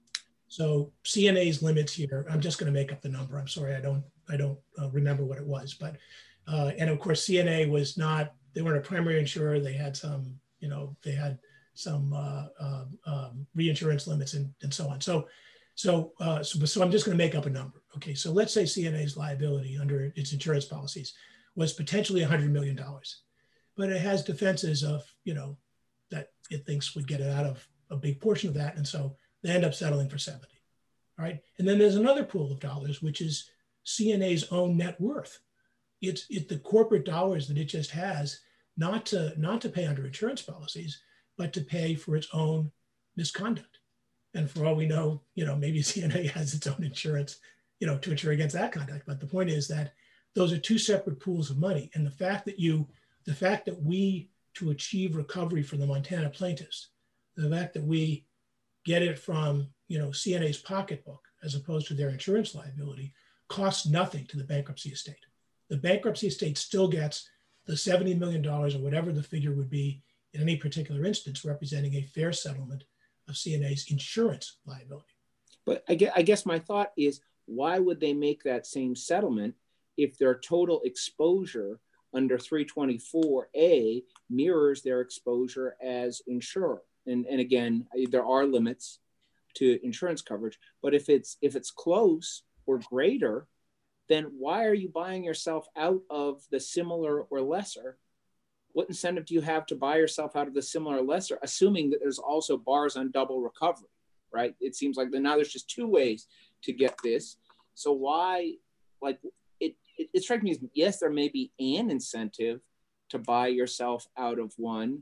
So C N A's limits here, I'm just going to make up the number. I'm sorry, I don't, I don't uh, remember what it was, but, uh, and of course, C N A was not, they weren't a primary insurer. They had some, you know, they had some uh, uh, um, reinsurance limits and, and so on. So, so, uh, so, so I'm just going to make up a number. Okay, so let's say C N A's liability under its insurance policies was potentially one hundred million dollars, but it has defenses of, you know, that it thinks would get it out of a big portion of that. And so they end up settling for seventy, all right? And then there's another pool of dollars, which is C N A's own net worth. It's it, the corporate dollars that it just has, not to, not to pay under insurance policies, but to pay for its own misconduct. And for all we know, you know, maybe C N A has its own insurance, you know, to insure against that conduct. But the point is that those are two separate pools of money. And the fact that you, the fact that we, to achieve recovery for the Montana plaintiffs, the fact that we get it from, you know, C N A's pocketbook as opposed to their insurance liability costs nothing to the bankruptcy estate. The bankruptcy estate still gets the seventy million dollars or whatever the figure would be in any particular instance, representing a fair settlement of C N A's insurance liability. But I guess, I guess my thought is, why would they make that same settlement if their total exposure under three twenty-four A mirrors their exposure as insurer? And, and again, there are limits to insurance coverage, but if it's, if it's close or greater, then why are you buying yourself out of the similar or lesser? What incentive do you have to buy yourself out of the similar or lesser, assuming that there's also bars on double recovery, right? It seems like now there's just two ways to get this. So why, like, it, it, it strikes me as, yes, there may be an incentive to buy yourself out of one,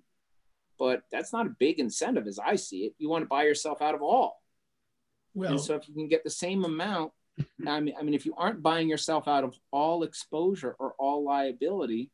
but that's not a big incentive as I see it. You want to buy yourself out of all. Well, and so if you can get the same amount, I mean, I mean, if you aren't buying yourself out of all exposure or all liability,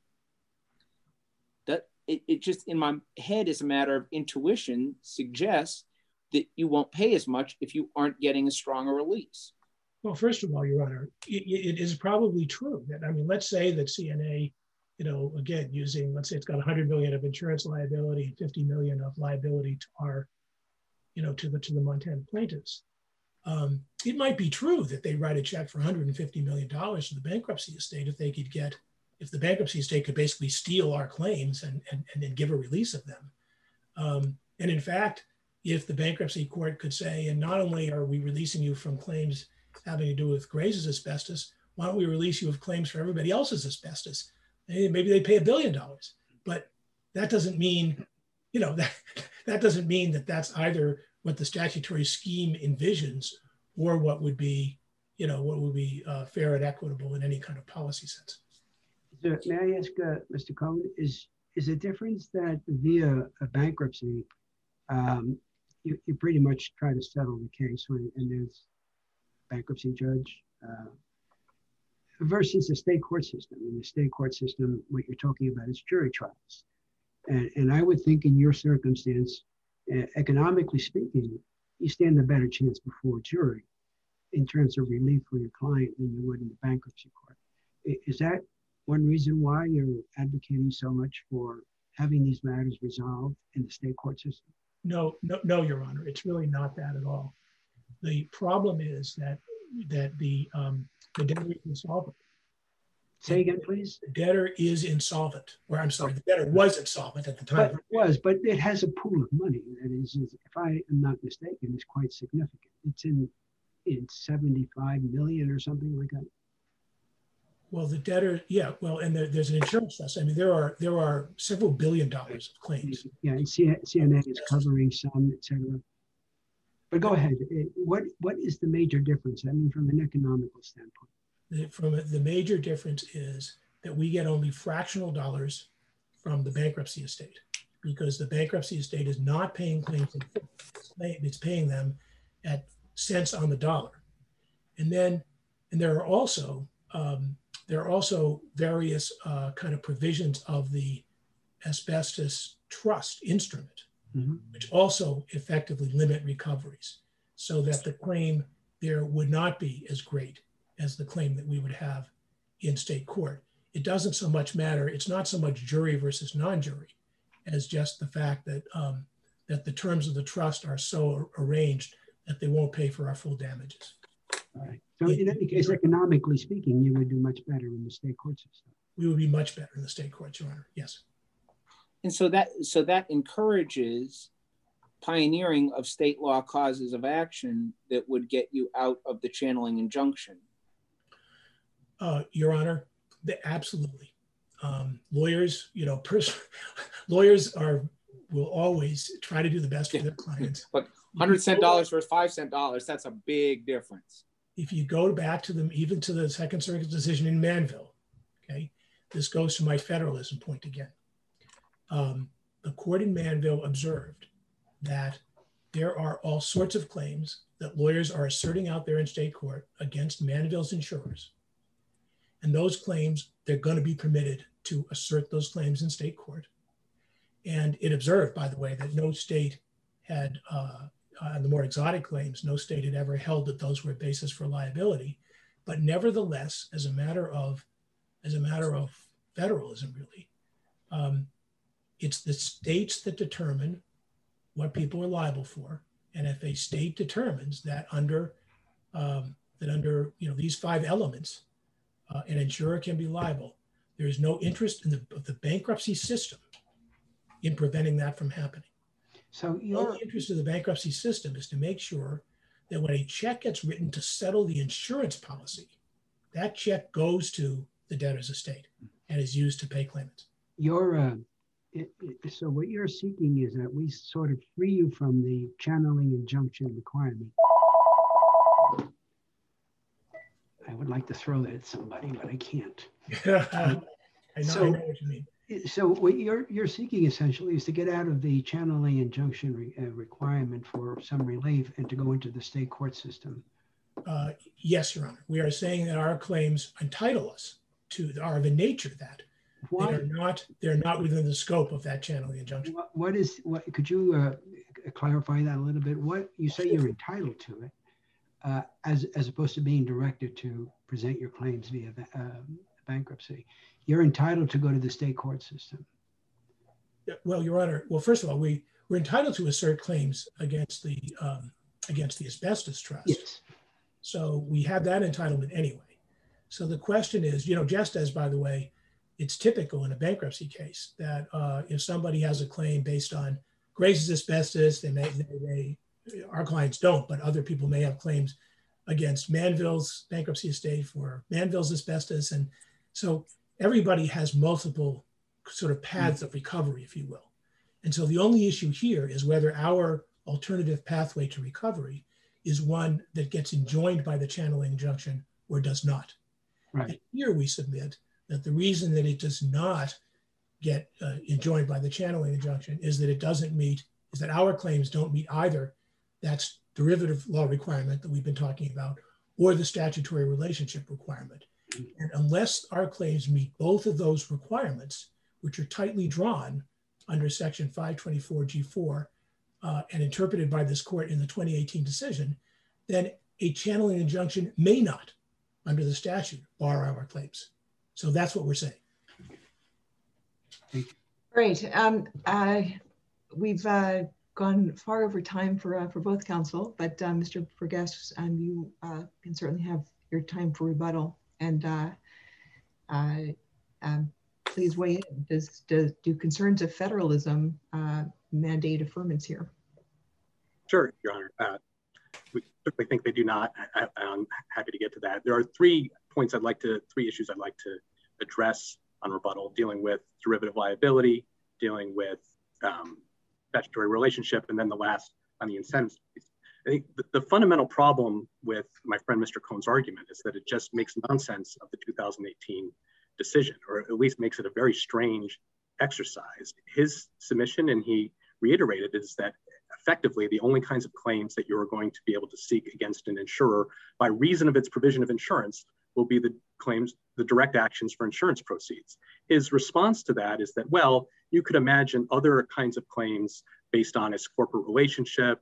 that it, it just in my head is a matter of intuition suggests that you won't pay as much if you aren't getting a stronger release. Well, first of all, Your Honor, it, it is probably true that, I mean, let's say that C N A, you know, again, using, let's say it's got one hundred million of insurance liability and fifty million of liability to our, you know, to the, to the Montana plaintiffs. Um, it might be true that they write a check for one hundred fifty million dollars to the bankruptcy estate if they could get, if the bankruptcy estate could basically steal our claims and, and, and then give a release of them. Um, and in fact, if the bankruptcy court could say, and not only are we releasing you from claims having to do with Grace's asbestos, why don't we release you of claims for everybody else's asbestos? And maybe they pay a billion dollars, but that doesn't mean, you know, that, that doesn't mean that that's either what the statutory scheme envisions or what would be, you know, what would be uh, fair and equitable in any kind of policy sense. So may I ask, uh, Mister Cohen, is is the difference that via a bankruptcy, um, you, you pretty much try to settle the case when and there's bankruptcy judge uh, versus the state court system. In the state court system, what you're talking about is jury trials, and and I would think in your circumstance, uh, economically speaking, you stand a better chance before a jury in terms of relief for your client than you would in the bankruptcy court. Is that one reason why you're advocating so much for having these matters resolved in the state court system? No, no, no, Your Honor. It's really not that at all. The problem is that that the um, the debtor is insolvent. Say again, please. The debtor is insolvent, or I'm sorry, the debtor was insolvent at the time. But it was, but it has a pool of money that is, is, if I am not mistaken, is quite significant. It's in in seventy-five million or something like that. Well, the debtor, yeah, well, and there, there's an insurance trust. I mean, there are there are several billion dollars of claims. Yeah, and C N A is covering some, et cetera. But go ahead. What what is the major difference? I mean, from an economical standpoint. The, from a, the major difference is that we get only fractional dollars from the bankruptcy estate because the bankruptcy estate is not paying claims in full. It's paying them at cents on the dollar, and then and there are also um, there are also various uh, kind of provisions of the asbestos trust instrument, mm-hmm. which also effectively limit recoveries so that the claim there would not be as great as the claim that we would have in state court. It doesn't so much matter. It's not so much jury versus non-jury as just the fact that, um, that the terms of the trust are so arranged that they won't pay for our full damages. All right. So in any case, economically speaking, you would do much better in the state court system. We would be much better in the state courts, Your Honor. Yes. And so that so that encourages pioneering of state law causes of action that would get you out of the channeling injunction. Uh, Your Honor, the, absolutely. Um, lawyers, you know, pers- lawyers are will always try to do the best for their clients. But one hundred cent dollars versus five cent dollars, that's a big difference. If you go back to them, even to the Second Circuit's decision in Manville, okay, this goes to my federalism point again. Um, the court in Manville observed that there are all sorts of claims that lawyers are asserting out there in state court against Manville's insurers. And those claims, they're going to be permitted to assert those claims in state court. And it observed, by the way, that no state had, uh, on the more exotic claims, no state had ever held that those were a basis for liability. But nevertheless, as a matter of, as a matter of federalism, really, um, it's the states that determine what people are liable for. And if a state determines that under, um, that under you know, these five elements, uh, an insurer can be liable, there is no interest in the, of the bankruptcy system in preventing that from happening. So the only interest of the bankruptcy system is to make sure that when a check gets written to settle the insurance policy, that check goes to the debtor's estate and is used to pay claimants. Your, uh, it, it, so what you're seeking is that we sort of free you from the channeling injunction requirement. I would like to throw that at somebody, but I can't. I, know, so, I know what you mean. So what you're you're seeking essentially is to get out of the channeling injunction re, uh, requirement for some relief and to go into the state court system. Uh, yes, Your Honor. We are saying that our claims entitle us to, are of a nature that Why? they're not they're not within the scope of that channeling injunction. What, what is what? Could you uh, clarify that a little bit? What you say you're entitled to it, uh, as as opposed to being directed to present your claims via uh, bankruptcy. You're entitled to go to the state court system. Well, Your Honor, well, first of all, we, we're entitled to assert claims against the um, against the asbestos trust. Yes. So we have that entitlement anyway. So the question is, you know, just as, by the way, it's typical in a bankruptcy case that uh, if somebody has a claim based on Grace's asbestos, they may, they may, our clients don't, but other people may have claims against Manville's bankruptcy estate for Manville's asbestos. And so everybody has multiple sort of paths of recovery, if you will. And so the only issue here is whether our alternative pathway to recovery is one that gets enjoined by the channeling injunction or does not. Right. And here we submit that the reason that it does not get uh, enjoined by the channeling injunction is that it doesn't meet, is that our claims don't meet either that derivative law requirement that we've been talking about or the statutory relationship requirement. And unless our claims meet both of those requirements, which are tightly drawn under section five twenty-four G four uh, and interpreted by this court in the twenty eighteen decision, then a channeling injunction may not, under the statute, bar our claims. So that's what we're saying. Great. Um, uh, we've uh, gone far over time for uh, for both counsel, but uh, Mister Burgess, um, you uh, can certainly have your time for rebuttal. And uh, uh, um, please weigh in. Does, does do concerns of federalism uh, mandate affirmance here? Sure, Your Honor. Uh, we certainly think they do not. I, I'm happy to get to that. There are three points I'd like to, three issues I'd like to address on rebuttal, dealing with derivative liability, dealing with um, statutory relationship, and then the last on the incentives piece. I think the, the fundamental problem with my friend Mister Cohn's argument is that it just makes nonsense of the two thousand eighteen decision, or at least makes it a very strange exercise. His submission, and he reiterated, is that effectively the only kinds of claims that you're going to be able to seek against an insurer by reason of its provision of insurance will be the claims, the direct actions for insurance proceeds. His response to that is that, well, you could imagine other kinds of claims based on its corporate relationship,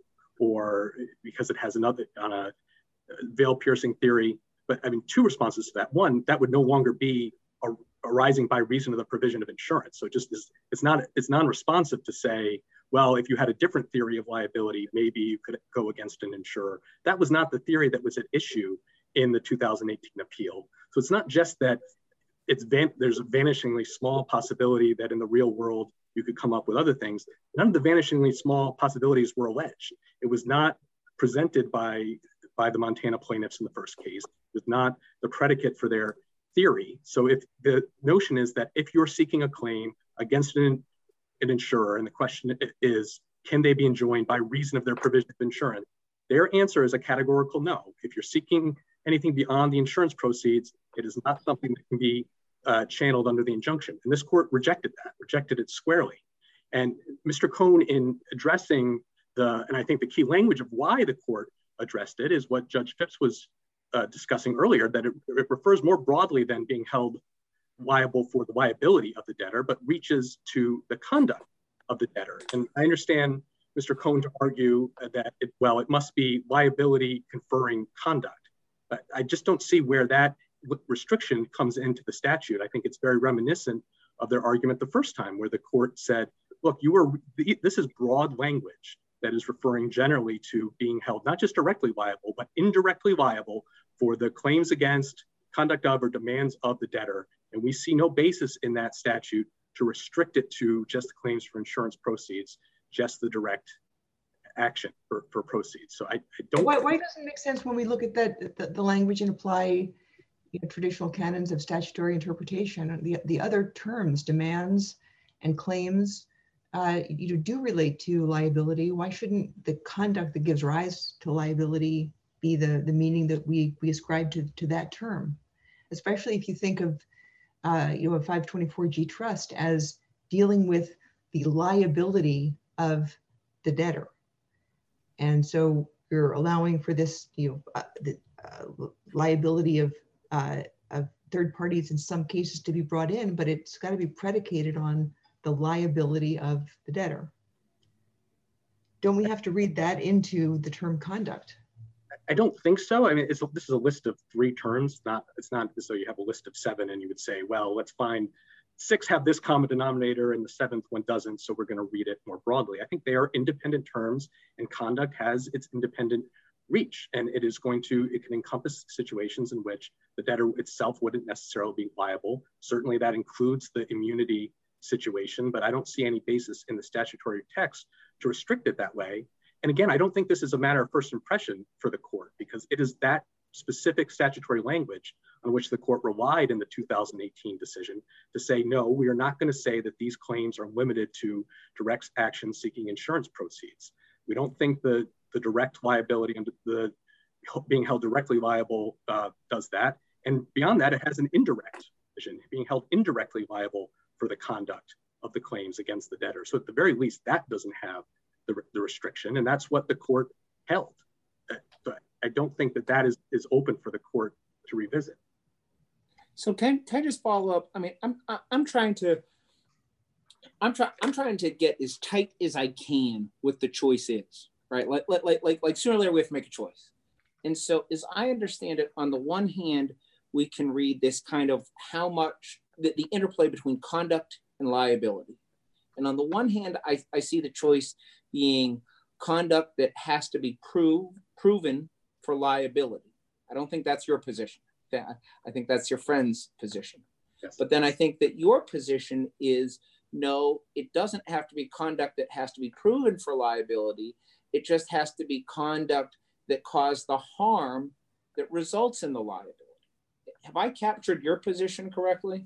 or because it has another, on a veil piercing theory. But I mean, two responses to that. One, that would no longer be a, arising by reason of the provision of insurance. So it just is, it's not, it's non-responsive to say, well, if you had a different theory of liability, maybe you could go against an insurer. That was not the theory that was at issue in the two thousand eighteen appeal. So it's not just that it's van there's a vanishingly small possibility that in the real world you could come up with other things. None of the vanishingly small possibilities were alleged. It was not presented by, by the Montana plaintiffs in the first case. It was not the predicate for their theory. So if the notion is that if you're seeking a claim against an, an insurer, and the question is, can they be enjoined by reason of their provision of insurance? Their answer is a categorical no. If you're seeking anything beyond the insurance proceeds, it is not something that can be uh, channeled under the injunction. And this court rejected that, rejected it squarely. And Mister Cohn, in addressing the, and I think the key language of why the court addressed it is what Judge Phipps was uh, discussing earlier, that it, it refers more broadly than being held liable for the liability of the debtor, but reaches to the conduct of the debtor. And I understand Mister Cohn to argue that, it, well, it must be liability conferring conduct. But I just don't see where that restriction comes into the statute. I think it's very reminiscent of their argument the first time, where the court said, look, you are, this is broad language that is referring generally to being held not just directly liable, but indirectly liable for the claims against, conduct of, or demands of the debtor. And we see no basis in that statute to restrict it to just claims for insurance proceeds, just the direct action for, for proceeds. So I, I don't- Why, why doesn't it make sense when we look at that, the, the language and apply, you know, traditional canons of statutory interpretation? The, the other terms, demands and claims, uh, you know, do relate to liability. Why shouldn't the conduct that gives rise to liability be the, the meaning that we, we ascribe to, to that term? Especially if you think of, uh, you know, a five twenty-four G trust as dealing with the liability of the debtor. And so you're allowing for this, you know, uh, the uh, liability of, uh, of third parties in some cases to be brought in, but it's got to be predicated on the liability of the debtor. Don't we have to read that into the term conduct? I don't think so. I mean, it's, this is a list of three terms. Not, it's not as though you have a list of seven and you would say, well, let's find six have this common denominator and the seventh one doesn't, so we're going to read it more broadly. I think they are independent terms, and conduct has its independent reach, and it is going to, it can encompass situations in which the debtor itself wouldn't necessarily be liable. Certainly that includes the immunity situation, but I don't see any basis in the statutory text to restrict it that way. And again, I don't think this is a matter of first impression for the court, because it is that specific statutory language on which the court relied in the two thousand eighteen decision to say, no, we are not going to say that these claims are limited to direct action seeking insurance proceeds. We don't think the, the direct liability and the being held directly liable uh, does that. And beyond that, it has an indirect vision, being held indirectly liable for the conduct of the claims against the debtor. So at the very least, that doesn't have the, the restriction, and that's what the court held. But I don't think that that is, is open for the court to revisit. So can, can I just follow up? I mean, I'm I'm trying to I'm trying I'm trying to get as tight as I can with the choice is, right? Like like like like sooner or later we have to make a choice. And so as I understand it, on the one hand, we can read this kind of how much the, the interplay between conduct and liability. And on the one hand, I, I see the choice being conduct that has to be proved proven for liability. I don't think that's your position. I think that's your friend's position. Yes. But then I think that your position is, no, it doesn't have to be conduct that has to be proven for liability. It just has to be conduct that caused the harm that results in the liability. Have I captured your position correctly?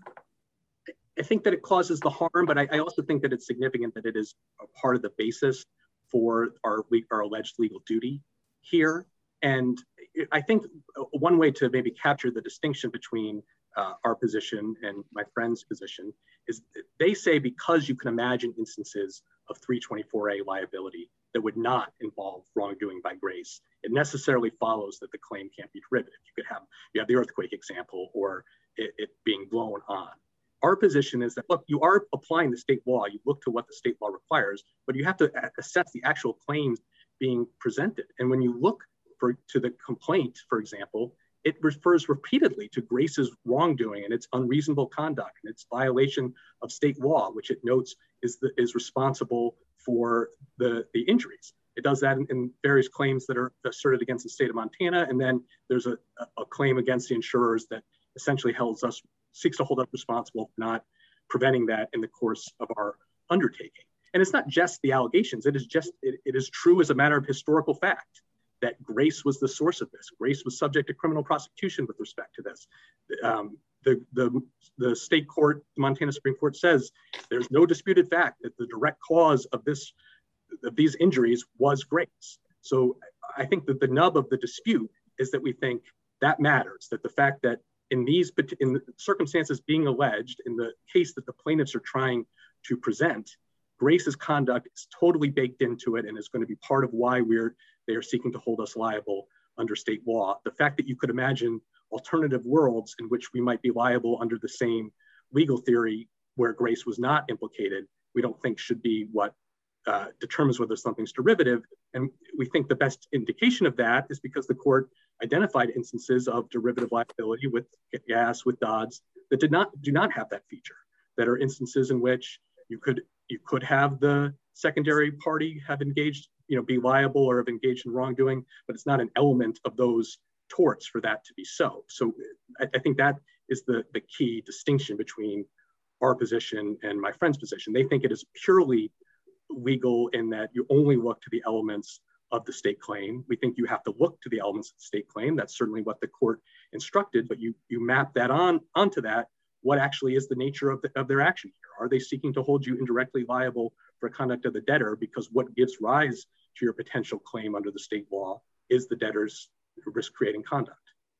I think that it causes the harm, but I, I also think that it's significant that it is a part of the basis for our, our alleged legal duty here. And I think one way to maybe capture the distinction between uh, our position and my friend's position is they say because you can imagine instances of three twenty-four A liability that would not involve wrongdoing by grace, it necessarily follows that the claim can't be derivative. You could have, you have the earthquake example or it, it being blown on. Our position is that, look, you are applying the state law, you look to what the state law requires, but you have to assess the actual claims being presented. And when you look for, to the complaint, for example, it refers repeatedly to Grace's wrongdoing and its unreasonable conduct and its violation of state law, which it notes is, the, is responsible for the, the injuries. It does that in, in various claims that are asserted against the state of Montana. And then there's a, a claim against the insurers that essentially holds us, seeks to hold us responsible for not preventing that in the course of our undertaking. And it's not just the allegations, it is just, it, it is true as a matter of historical fact that Grace was the source of this. Grace was subject to criminal prosecution with respect to this. Um, the, the, the state court, the Montana Supreme Court says there's no disputed fact that the direct cause of this, of these injuries was Grace. So I think that the nub of the dispute is that we think that matters, that the fact that in these in the circumstances being alleged, in the case that the plaintiffs are trying to present, Grace's conduct is totally baked into it and is going to be part of why we're they are seeking to hold us liable under state law. The fact that you could imagine alternative worlds in which we might be liable under the same legal theory where Grace was not implicated, we don't think should be what uh, determines whether something's derivative. And we think the best indication of that is because the court identified instances of derivative liability with Gas, with Dodds, that did not do not have that feature, that are instances in which you could you could have the secondary party have engaged, you know, be liable or have engaged in wrongdoing, but it's not an element of those torts for that to be so. So I, I think that is the, the key distinction between our position and my friend's position. They think it is purely legal in that you only look to the elements of the state claim. We think you have to look to the elements of the state claim. That's certainly what the court instructed, but you, you map that on onto that. What actually is the nature of, the, of their action here? Are they seeking to hold you indirectly liable for conduct of the debtor? Because what gives rise to your potential claim under the state law is the debtor's risk-creating conduct.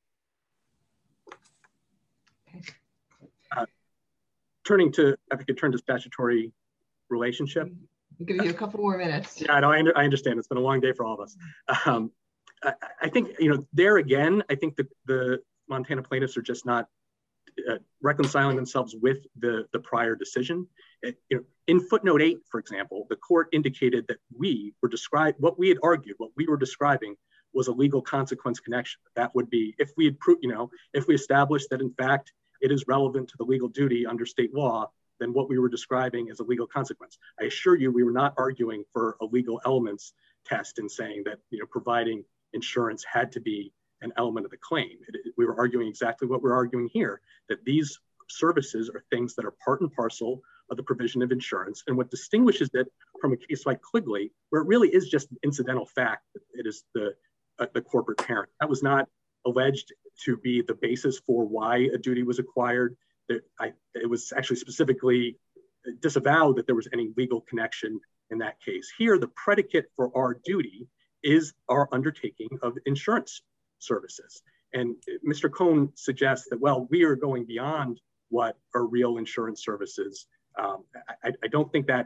Uh, turning to, if I could turn to statutory relationship. I'll give you a couple more minutes. Yeah, no, I, I understand. It's been a long day for all of us. Um, I, I think, you know, there again, I think the, the Montana plaintiffs are just not Uh, reconciling themselves with the, the prior decision. It, you know, in footnote eight, for example, the court indicated that we were described, what we had argued, what we were describing was a legal consequence connection. That would be, if we had proved, you know, if we established that in fact it is relevant to the legal duty under state law, then what we were describing is a legal consequence. I assure you, we were not arguing for a legal elements test and saying that, you know, providing insurance had to be an element of the claim. It, it, we were arguing exactly what we're arguing here, that these services are things that are part and parcel of the provision of insurance. And what distinguishes it from a case like Quigley, where it really is just an incidental fact that it is the, uh, the corporate parent. That was not alleged to be the basis for why a duty was acquired. There, I, it was actually specifically disavowed that there was any legal connection in that case. Here, the predicate for our duty is our undertaking of insurance services. And Mister Cohn suggests that, well, we are going beyond what are real insurance services. Um, I, I don't think that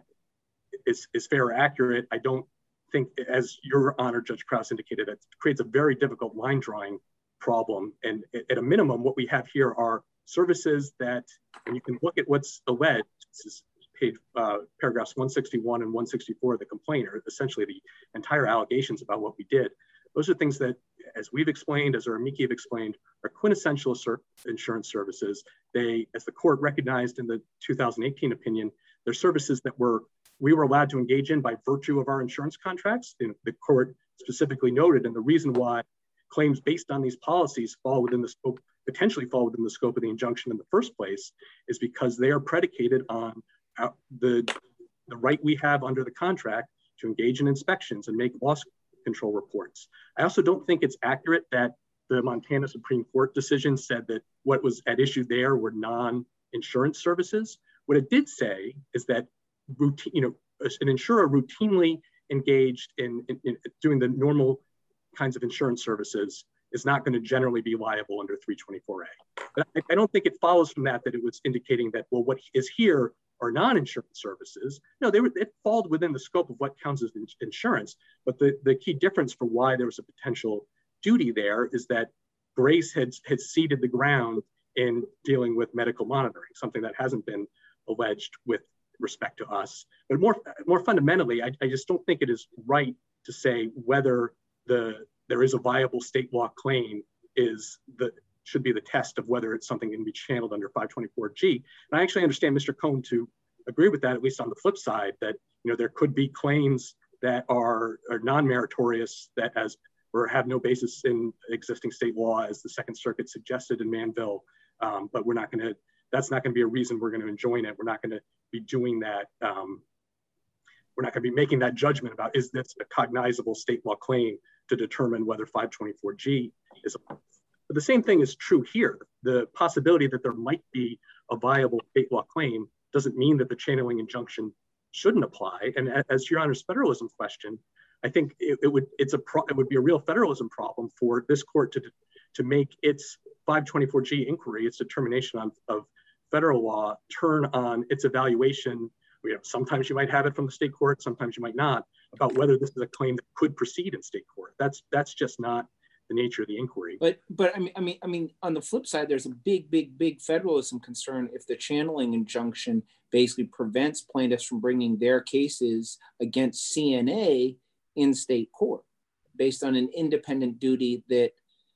is, is fair or accurate. I don't think, as Your Honor, Judge Krause indicated, it creates a very difficult line drawing problem. And at a minimum, what we have here are services that, and you can look at what's alleged, this is page, uh, paragraphs one sixty-one and one sixty-four of the complaint, are essentially the entire allegations about what we did. Those are things that, as we've explained, as our amici have explained, are quintessential insurance services. They, as the court recognized in the two thousand eighteen opinion, they're services that were we were allowed to engage in by virtue of our insurance contracts. And the court specifically noted, and the reason why claims based on these policies fall within the scope, potentially fall within the scope of the injunction in the first place, is because they are predicated on the, the right we have under the contract to engage in inspections and make loss control reports. I also don't think it's accurate that the Montana Supreme Court decision said that what was at issue there were non-insurance services. What it did say is that routine, you know, an insurer routinely engaged in, in, in doing the normal kinds of insurance services is not going to generally be liable under three twenty-four A. But I, I don't think it follows from that that it was indicating that, well, what is here are non-insurance services. No, they were, it falls within the scope of what counts as insurance. But the, the key difference for why there was a potential duty there is that Grace had, had ceded the ground in dealing with medical monitoring, something that hasn't been alleged with respect to us. But more, more fundamentally, I, I just don't think it is right to say whether the there is a viable state law claim is the should be the test of whether it's something that can be channeled under five twenty-four G. And I actually understand Mister Cohn to agree with that, at least on the flip side, that you know there could be claims that are, are non-meritorious that as or have no basis in existing state law, as the Second Circuit suggested in Manville. Um, but we're not going to. That's not going to be a reason we're going to enjoin it. We're not going to be doing that. Um, we're not going to be making that judgment about is this a cognizable state law claim to determine whether five twenty-four G is a. But the same thing is true here. The possibility that there might be a viable state law claim doesn't mean that the channeling injunction shouldn't apply. And as Your Honor's federalism question, I think it, it would it's a pro, it would be a real federalism problem for this court to to make its five twenty-four G inquiry, its determination on, of federal law, turn on its evaluation. You know, sometimes you might have it from the state court, sometimes you might not, about whether this is a claim that could proceed in state court. That's that's just not the nature of the inquiry. But but I mean I mean I mean on the flip side, there's a big big big federalism concern if the channeling injunction basically prevents plaintiffs from bringing their cases against C N A in state court based on an independent duty that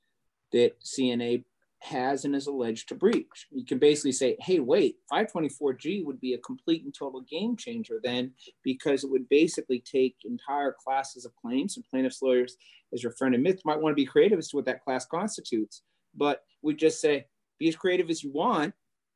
that C N A has and is alleged to breach. You can basically say, hey, wait, five twenty-four G would be a complete and total game changer then, because it would basically take entire classes of claims, and plaintiffs' lawyers, as your friend admits, might want to be creative as to what that class constitutes. But we just say, be as creative as you want.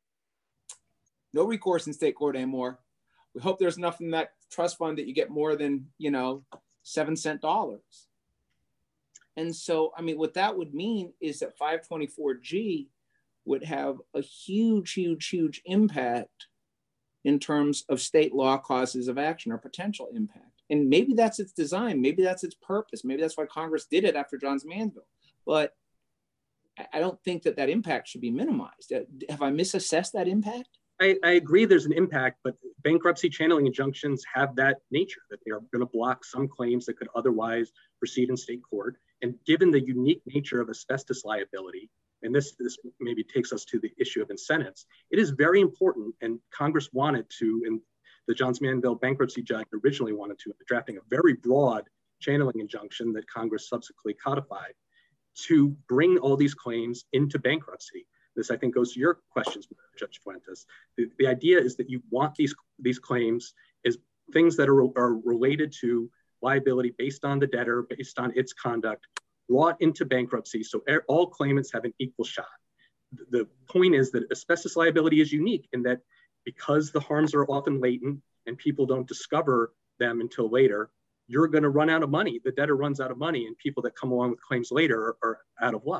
No recourse in state court anymore. We hope there's enough in that trust fund that you get more than, you know, seven cent dollars. And so, I mean, what that would mean is that five twenty-four G would have a huge, huge, huge impact in terms of state law causes of action or potential impact. And maybe that's its design. Maybe that's its purpose. Maybe that's why Congress did it after Johns Manville. But I don't think that that impact should be minimized. Have I misassessed that impact? I, I agree there's an impact, but bankruptcy channeling injunctions have that nature, that they are going to block some claims that could otherwise proceed in state court. And given the unique nature of asbestos liability, and this, this maybe takes us to the issue of incentives, it is very important, and Congress wanted to, and the Johns Manville bankruptcy judge originally wanted to, drafting a very broad channeling injunction that Congress subsequently codified, to bring all these claims into bankruptcy. This, I think, goes to your questions, Judge Fuentes. The, the idea is that you want these, these claims as things that are, are related to liability based on the debtor, based on its conduct, brought into bankruptcy so all claimants have an equal shot. The point is that asbestos liability is unique in that because the harms are often latent and people don't discover them until later, you're going to run out of money. The debtor runs out of money, and people that come along with claims later are, are out of luck.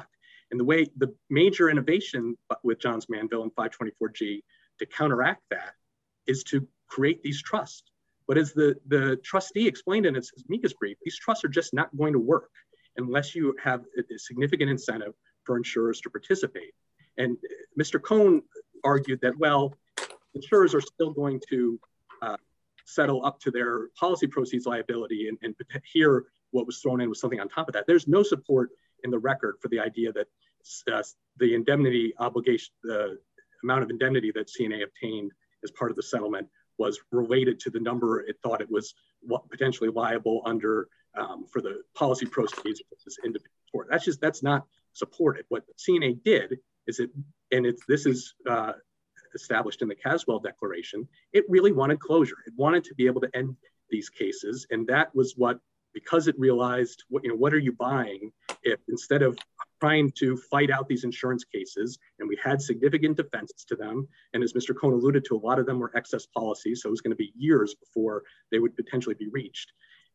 And the way the major innovation with Johns Manville and five twenty-four G to counteract that is to create these trusts. But as the, the trustee explained in its amicus brief, these trusts are just not going to work unless you have a significant incentive for insurers to participate. And Mister Cohn argued that, well, insurers are still going to uh, settle up to their policy proceeds liability, and, and here what was thrown in was something on top of that. There's no support in the record for the idea that uh, the indemnity obligation, the amount of indemnity that C N A obtained as part of the settlement was related to the number it thought it was potentially liable under um, for the policy proceeds versus independent support. That's just, that's not supported. What C N A did is it, and it's, this is uh, established in the Caswell Declaration, it really wanted closure. It wanted to be able to end these cases. And that was what, because it realized, what, you know, what are you buying if instead of trying to fight out these insurance cases, and we had significant defenses to them, and as Mister Cohn alluded to, a lot of them were excess policies, so it was going to be years before they would potentially be reached.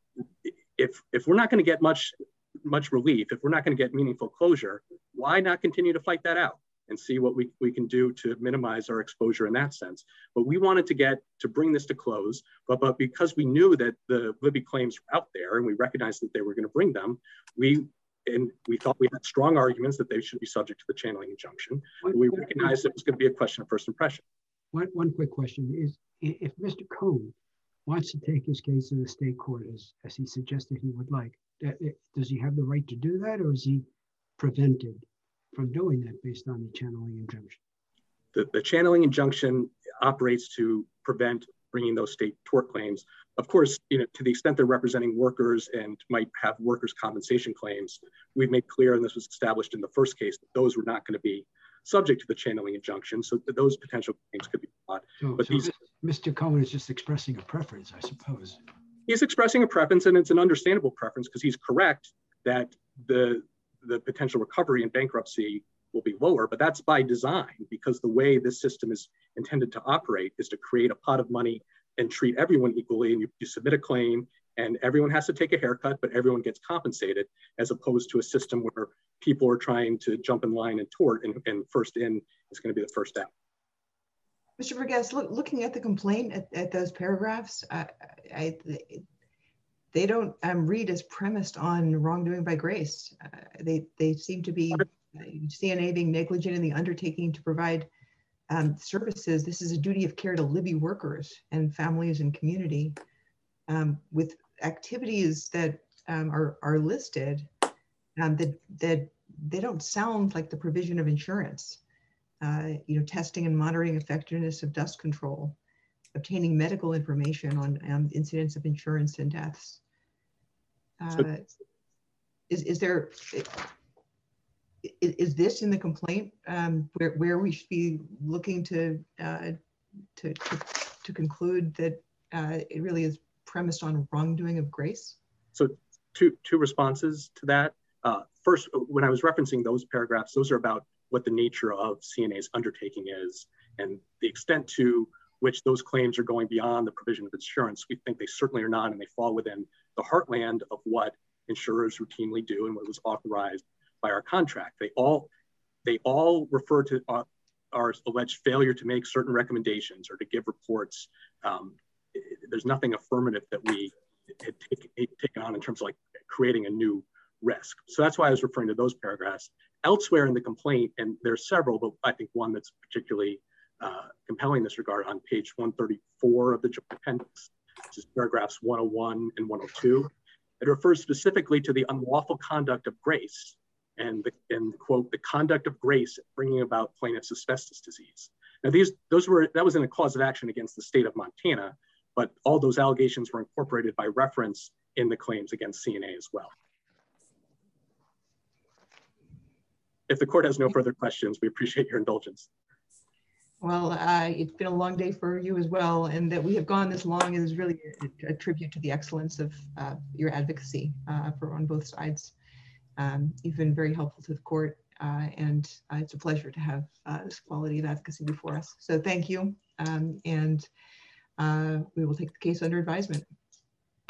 If, if we're not going to get much, much relief, if we're not going to get meaningful closure, why not continue to fight that out and see what we, we can do to minimize our exposure in that sense? But we wanted to get, to bring this to close, but, but because we knew that the Libby claims were out there and we recognized that they were going to bring them, we and we thought we had strong arguments that they should be subject to the channeling injunction. One, we recognized it was going to be a question of first impression. One, one quick question is, if Mister Cohn wants to take his case to the state court, as, as he suggested he would like, does he have the right to do that, or is he prevented from doing that based on the channeling injunction? The, the channeling injunction operates to prevent bringing those state tort claims. Of course, you know, to the extent they're representing workers and might have workers' compensation claims, we've made clear, and this was established in the first case, that those were not going to be subject to the channeling injunction, so that those potential claims could be brought. So, but so these, Mister Cohn is just expressing a preference, I suppose. He's expressing a preference, and it's an understandable preference because he's correct that the, the potential recovery in bankruptcy will be lower, but that's by design, because the way this system is intended to operate is to create a pot of money and treat everyone equally. And you, you submit a claim and everyone has to take a haircut, but everyone gets compensated, as opposed to a system where people are trying to jump in line and tort, and, and first in is going to be the first out. Mister Vergas, look, looking at the complaint, at, at those paragraphs, uh, I, they don't um, read as premised on wrongdoing by grace. Uh, they, they seem to be C N A being negligent in the undertaking to provide um, services. This is a duty of care to Libby workers and families and community, um, with activities that um, are, are listed um, that, that they don't sound like the provision of insurance. Uh, you know, testing and monitoring effectiveness of dust control, obtaining medical information on um, incidents of insurance and deaths. Uh, so, is, is there, is, is this in the complaint um, where, where we should be looking to, uh, to, to, to conclude that uh, it really is premised on wrongdoing of grace? So two, two responses to that. Uh, first, when I was referencing those paragraphs, those are about what the nature of C N A's undertaking is and the extent to which those claims are going beyond the provision of insurance. We think they certainly are not, and they fall within the heartland of what insurers routinely do and what was authorized by our contract. They all, they all refer to our, our alleged failure to make certain recommendations or to give reports. Um, there's nothing affirmative that we had take, taken on in terms of like creating a new risk. So that's why I was referring to those paragraphs. Elsewhere in the complaint, and there's several, but I think one that's particularly uh, compelling in this regard on page one thirty-four of the joint appendix, which is paragraphs one oh one and one oh two. It refers specifically to the unlawful conduct of grace and, the, and quote, the conduct of grace bringing about plaintiff's asbestos disease. Now these, those were, that was in a cause of action against the state of Montana, but all those allegations were incorporated by reference in the claims against C N A as well. If the court has no further questions, we appreciate your indulgence. Well, uh, it's been a long day for you as well, and that we have gone this long is really a, a tribute to the excellence of uh, your advocacy uh, for on both sides. Um, you've been very helpful to the court, uh, and uh, it's a pleasure to have uh, this quality of advocacy before us. So thank you, um, and uh, we will take the case under advisement.